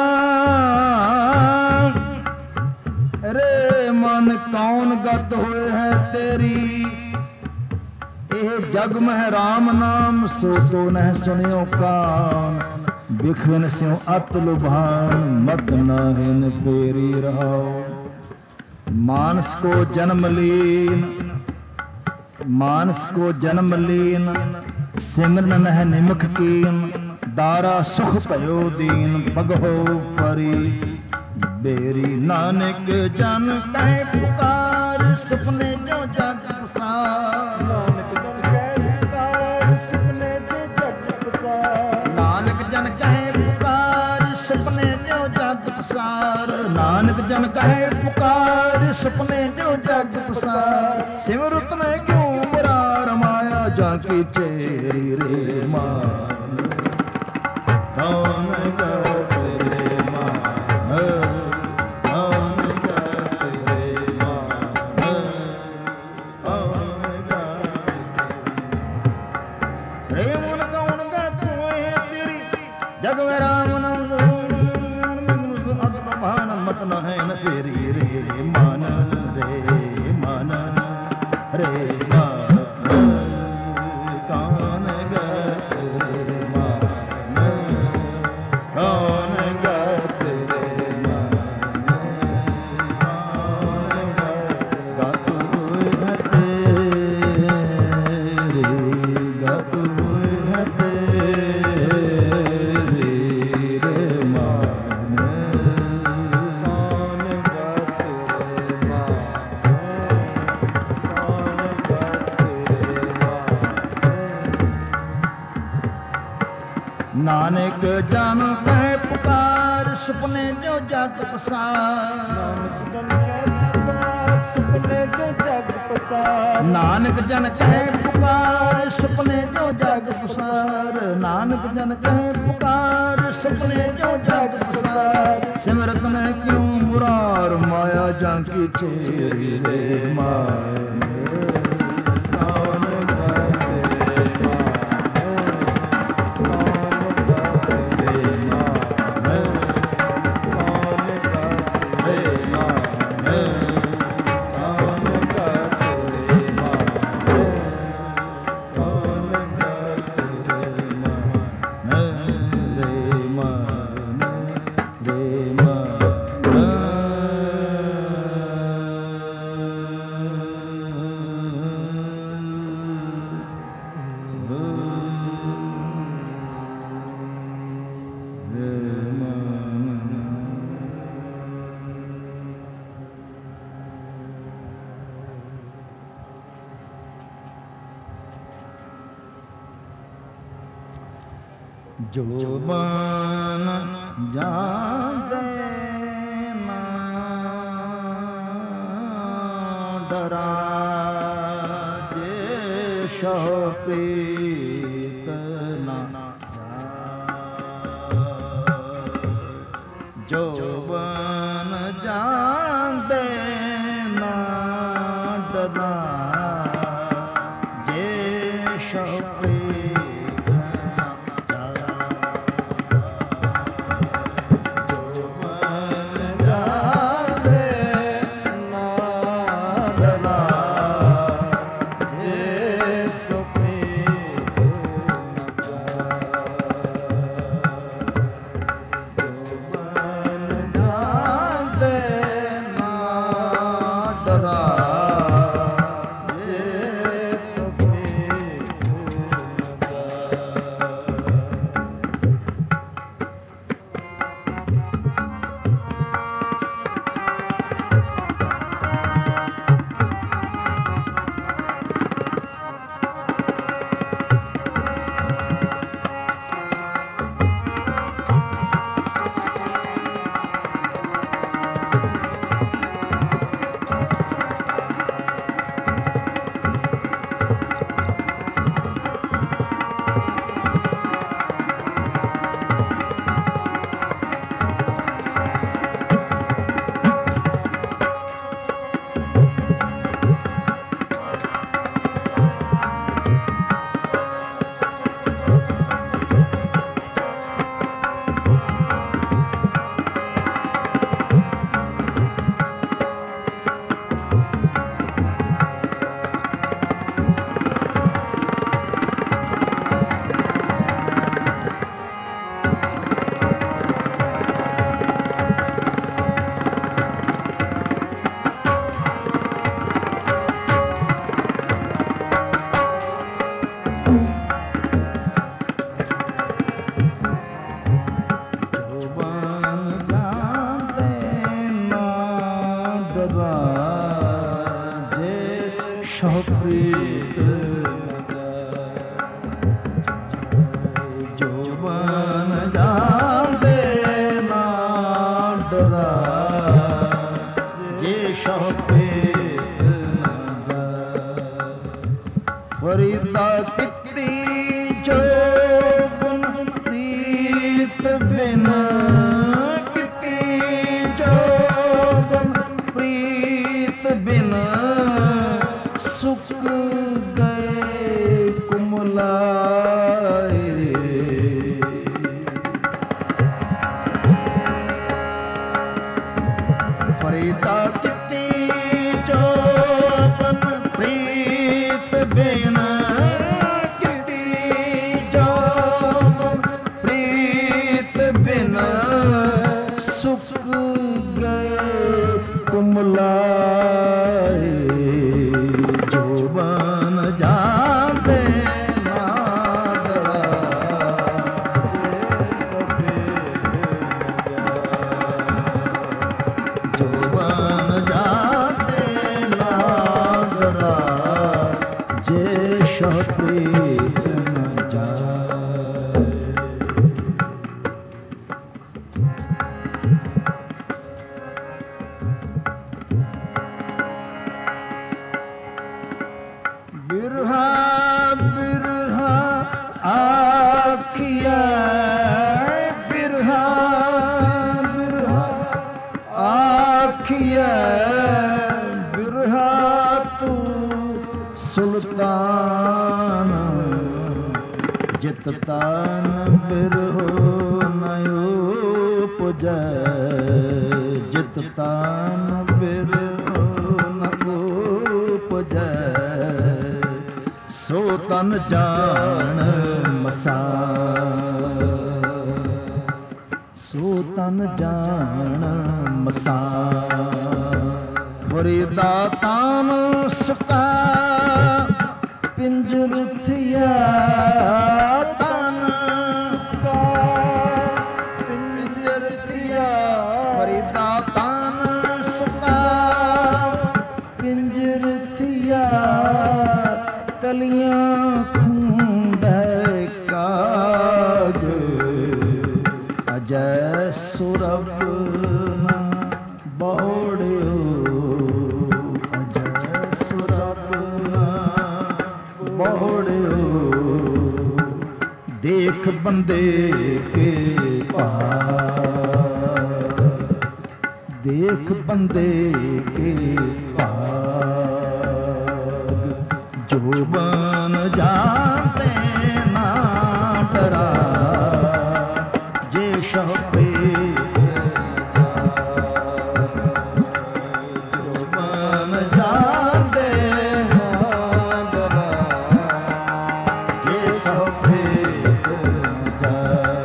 रे मन कौन गत हुए है तेरी ਇਹ ਜਗ ਮਹਿ ਰਾਮ ਨਾਮ ਸੋ ਤੋ ਨਹਿ ਸੁਣਿਓ ਕਾਨ ਬਿਖਨ ਸਿਉ ਅਤ ਲੁਭਾਨ ਮਤ ਨਾਹਿਨ ਫੇਰੀ ਰਹਾਓ ਮਾਨਸ ਕੋ ਜਨਮ ਲੀਨ ਮਾਨਸ ਕੋ ਜਨਮ ਲੀਨ ਸਿਮਰਨ ਨਹਿ ਨਿਮਖ ਕੀਨ ਦਾਰਾ ਸੁਖ ਭਇਓ ਦੀਨ ਪਗਹੋ ਪਰੀ ਬੇਰੀ ਨਾਨਕ ਜਨ ਕਹਿ ਪੁਕਾਰ ਸੁਪਨੇ ਜੋ ਜਗ ਪਸਾਰ ਨਾਨਕ ਜਨ ਕਹਿ ਪੁਕਾਰ ਸੁਪਨੇ ਜੋ ਜਗ ਪਸਾਰ ਨਾਨਕ ਜਨ ਕਹਿ ਪੁਕਾਰ ਸੁਪਨੇ ਜੋ ਜਗ ਪਸਾਰ ਨਾਨਕ ਜਨ ਕਹਿ ਪੁਕਾਰ ਸੁਪਨੇ ਜੋ ਜਗ ਪਸਾਰ ਸਿਮਰਤ ਨੇ ਕਿਉ ਮੁਰਾਰ ਮਾਇਆ ਜਾਂ ਕੀ ਚੇਰੀ ਰੇ ਮਾਨ ਕੌਣ ਗਤ ਰੇ ਮਾਨ जग में राम नाम अगमान मत न है न फेरी रे मान रे मान रे मान कौन गत रे मान कौन गत रे मान कौन गत हते रे गत हते नानक जन कह पुकार सुपने जो जग पसार नानक जन कह पुकार सुपने जो जग पसार ਪਸਾਰ। ਨਾਨਕ ਜਨ ਕਹਿ ਪੁਕਾਰ ਸੁਪਨੇ ਜੋ ਜਾਗ ਪਸਾਰ। ਨਾਨਕ ਜਨ ਕਹਿ ਪੁਕਾਰ ਸੁਪਨੇ ਜੋ ਜਾਗ ਪਸਾਰ। ਸਿਮਰਤ ਮੈਂ ਕਿਉਂ ਮੁਰਾਰ ਮਾਇਆ ਜਾਂ ਕੀ ਛੇਰੀ ਰੇ ਮਾਇਆ। ਜੋ ਬਨ ਜਾਂਦੇ ਨਾ ਡਰਾ ਜੇ ਸੋ ਪ੍ਰੀਤ ਨਾ ਜੋ ਬਨ ਜਾਂਦੇ ਨਾ ਡਰਾ ਜੇ ਸੋ ਫਰੀਦਾ ਕੀਤੀ ਜੋ ਬਨ ਪ੍ਰੀਤ ਬਿਨ ਕੀਤੀ ਜੋ ਬਨ ਪ੍ਰੀਤ ਬਿਨ ਸੁੱਕ ਗਏ ਕੁਮਲਾਏ। ਫਰੀਦਾ ਕੀਤੀ ਜੋ ਬਨ ਪ੍ਰੀਤ ਬਿਨ ਸੁੱਕ ਗਏ ਕੁਮਲਾਏ। ਜਿਤ ਤਾਨ ਬਿਰਹੋ ਨਯੋ ਪੁਜੈ ਜਿਤ ਤਾਨ ਬਿਰਹੋ ਨਯੋ ਪੁਜੈ ਸੋ ਤਨ ਜਾਣ ਮਸਾ ਸੋ ਤਨ ਜਾਣ ਮਸਾ ਵਰਿਦਾ ਤਾਨ ਸੁਕਾ ਪਿੰਜਰ ਥਿਆ ਤਨ ਸੁਕਾ ਪਿੰਜਰ ਥਿਆ ਵਰਿਦਾ ਤਾਨ ਸੁਕਾ ਪਿੰਜਰ ਥਿਆ ਤਲੀਆਂ ਖੁੰਡੈ ਕਾਗ ਅਜੈ ਸੁਰਭ ਨਾ ਬਹੁੜਿਓ ਅਜੈ ਸੁਰਭ ਨਾ ਬਹੁੜਿਓ ਦੇਖ ਬੰਦੇ ਕੇ ਭਾਗ ਦੇਖ ਬੰਦੇ ਕੇ ਭਾਗ ਜੋ ਬਨ ਜਾਤੇ ਨਾ ਡਰਾ ਜੇ ਸ਼ਹ ਪ੍ਰੀਤ ਜੋ ਬਨ ਜਾਤੇ ਨਾ ਡਰਾ ਜੇ ਸ਼ਹ ਪ੍ਰੀਤ ਜਾ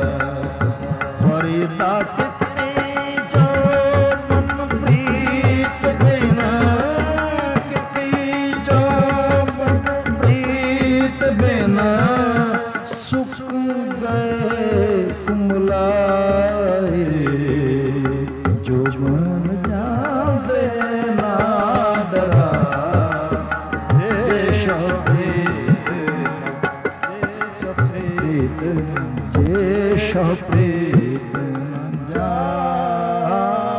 ਫਰੀਦਾ ਕਿਤੇ ਜੋ ਮਨ ਪ੍ਰੀਤ ਬਿਨ ਕਿਤੇ ਜੋ ਬਿਨ ਸੁੱਕ ਗਏ ਕੁਮਲਾਏ ਜੋ ਮਨ ਜਾਂਦੇ ਨਾ ਡਰਾ ਜੇ ਸ਼ਬ੍ਰੀਤ ਜੇ ਸ਼ਬ੍ਰੀਤ ਜੇ ਸ਼ਬ੍ਰੀਤ ਨ ਜਾਏ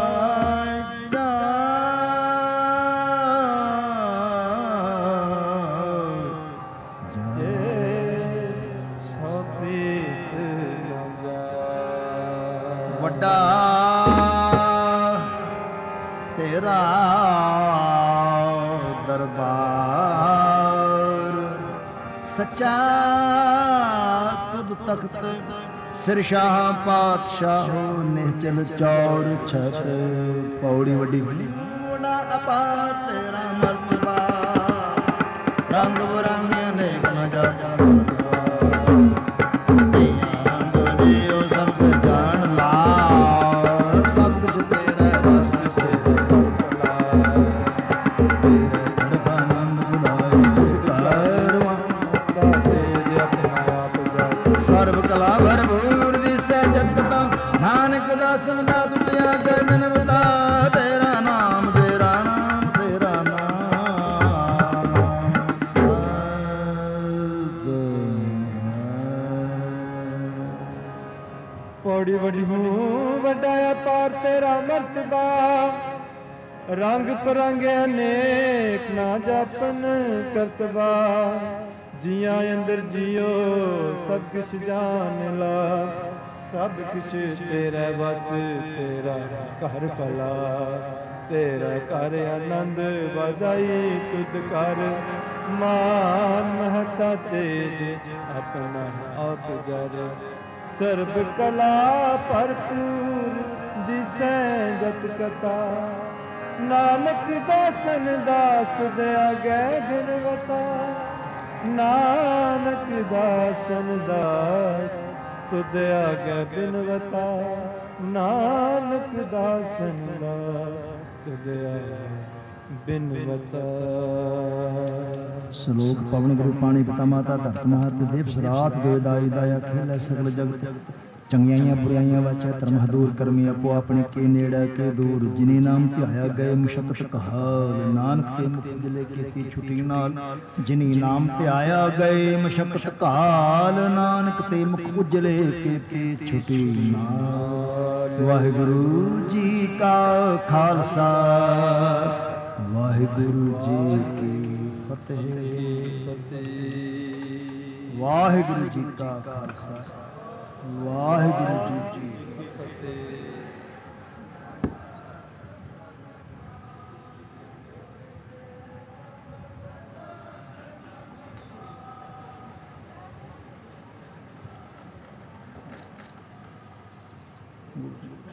ਵੱਡਾ ਤੇਰਾ ਦਰਬਾਰ ਸੱਚਾ ਤੁਧ ਤਖਤ ਸਿਰ ਸ਼ਾਹ ਪਾਤਸ਼ਾਹੋ ਨਿਹਚਲ ਚੌਰ ਛਤ ਪੌੜੀ ਵੱਡੀ ਵੱਡਾ ਅਪਾਰ ਤੇਰਾ ਮਰਤਬਾ ਰੰਗ ਬਰੰਗੇ ਅਨੇਕ ਨ ਜਾ ਸਰਬ ਕਲਾ ਭਰਪੂਰ ਦਿਸੈ ਜਗਤ ਨਾਨਕ ਦਾਸਨ ਦਾ ਦੁਟਿਆ ਕਰ ਬਿਨ ਬਤਾ ਤੇਰਾ ਨਾਮ ਤੇਰਾ ਨਾਮ ਤੇਰਾ ਨਾਮ ਪੌੜੀ ਵੱਡੀ ਹੋ ਵੱਡਾ ਅਪਾਰ ਤੇਰਾ ਮਰਤਬਾ ਰੰਗ ਪਰੰਗੇ ਅਨੇਕ ਨਾ ਜਾਪਨ ਕਰਤਬਾ ਜੀਆਂ ਅੰਦਰ ਜੀਓ ਸਭ ਕੁਛ ਜਾਣ ਲਾ ਸਭ ਕੁਛ ਤੇਰਾ ਵਸ ਤੇਰਾ ਘਰ ਭਲਾ ਤੇਰਾ ਘਰ ਆਨੰਦ ਵਧਾਈ ਤੁਧ ਕਰ ਮਾਨ ਮਹਤਾ ਤੇਜ ਆਪਣਾ ਆਪ ਜਰ ਸਰਬ ਕਲਾ ਭਰਪੂਰ ਦਿਸੈ ਜਤ ਕਤਾ ਨਾਨਕ ਦਾਸਨ ਦਾਸ ਤੁਧ ਆਗੇ ਬਿਨਵਤਾ ਨਾਨਕ ਦਾਸਨ ਦਾਸ ਤੁਧ ਆਗੇ ਬਿਨਵਤਾ ਨਾਨਕ ਦਾਸਨ ਦਾਸ ਤੁਧ ਆਗੇ ਬਿਨਵਤਾ। ਸ਼ਲੋਕ ਪਵਨ ਗੁਰੂ ਪਾਣੀ ਪਿਤਾ ਮਾਤਾ ਧਰਤ ਮਹਤ ਦੇਵ ਸਰਾਤ ਵੇਦਾਈ ਦਾਇਆ ਖੇਲੇ ਸਗਲ ਜਗਤ ਚੰਗਿਆਈਆਂ ਬੁਰਾਈਆਂ ਵਾਚੈ ਧਰਮ ਹਦੂਰ ਕਰਮੀ ਆਪੋ ਆਪਣੇ ਕੇ ਨੇੜੇ ਕੇ ਦੂਰ ਜਿਨੀ ਨਾਮ ਧਿਆਇਆ ਗਏ ਮੁਸ਼ਕਤ ਕਹਾਲ ਨਾਨਕ ਤੇ ਮੁਖ ਜਿਲੇ ਕੀਤੀ ਛੁਟੀ ਨਾਲ ਜਿਨੀ ਨਾਮ ਧਿਆਇਆ ਗਏ ਮੁਸ਼ਕਤ ਕਾਲ ਨਾਨਕ ਤੇ ਮੁਖ ਉਜਲੇ ਕੀਤੀ ਛੁਟੀ ਨਾਲ। ਵਾਹਿਗੁਰੂ ਜੀ ਕਾ ਖਾਲਸਾ ਵਾਹਿਗੁਰੂ ਜੀ ਕੀ ਫਤਿਹ। ਵਾਹਿਗੁਰੂ ਜੀ ਕਾ ਖਾਲਸਾ ਵਾਹਿਗੁਰੂ ਜੀ ਕੀ ਫਤਿਹ। ਜੀ।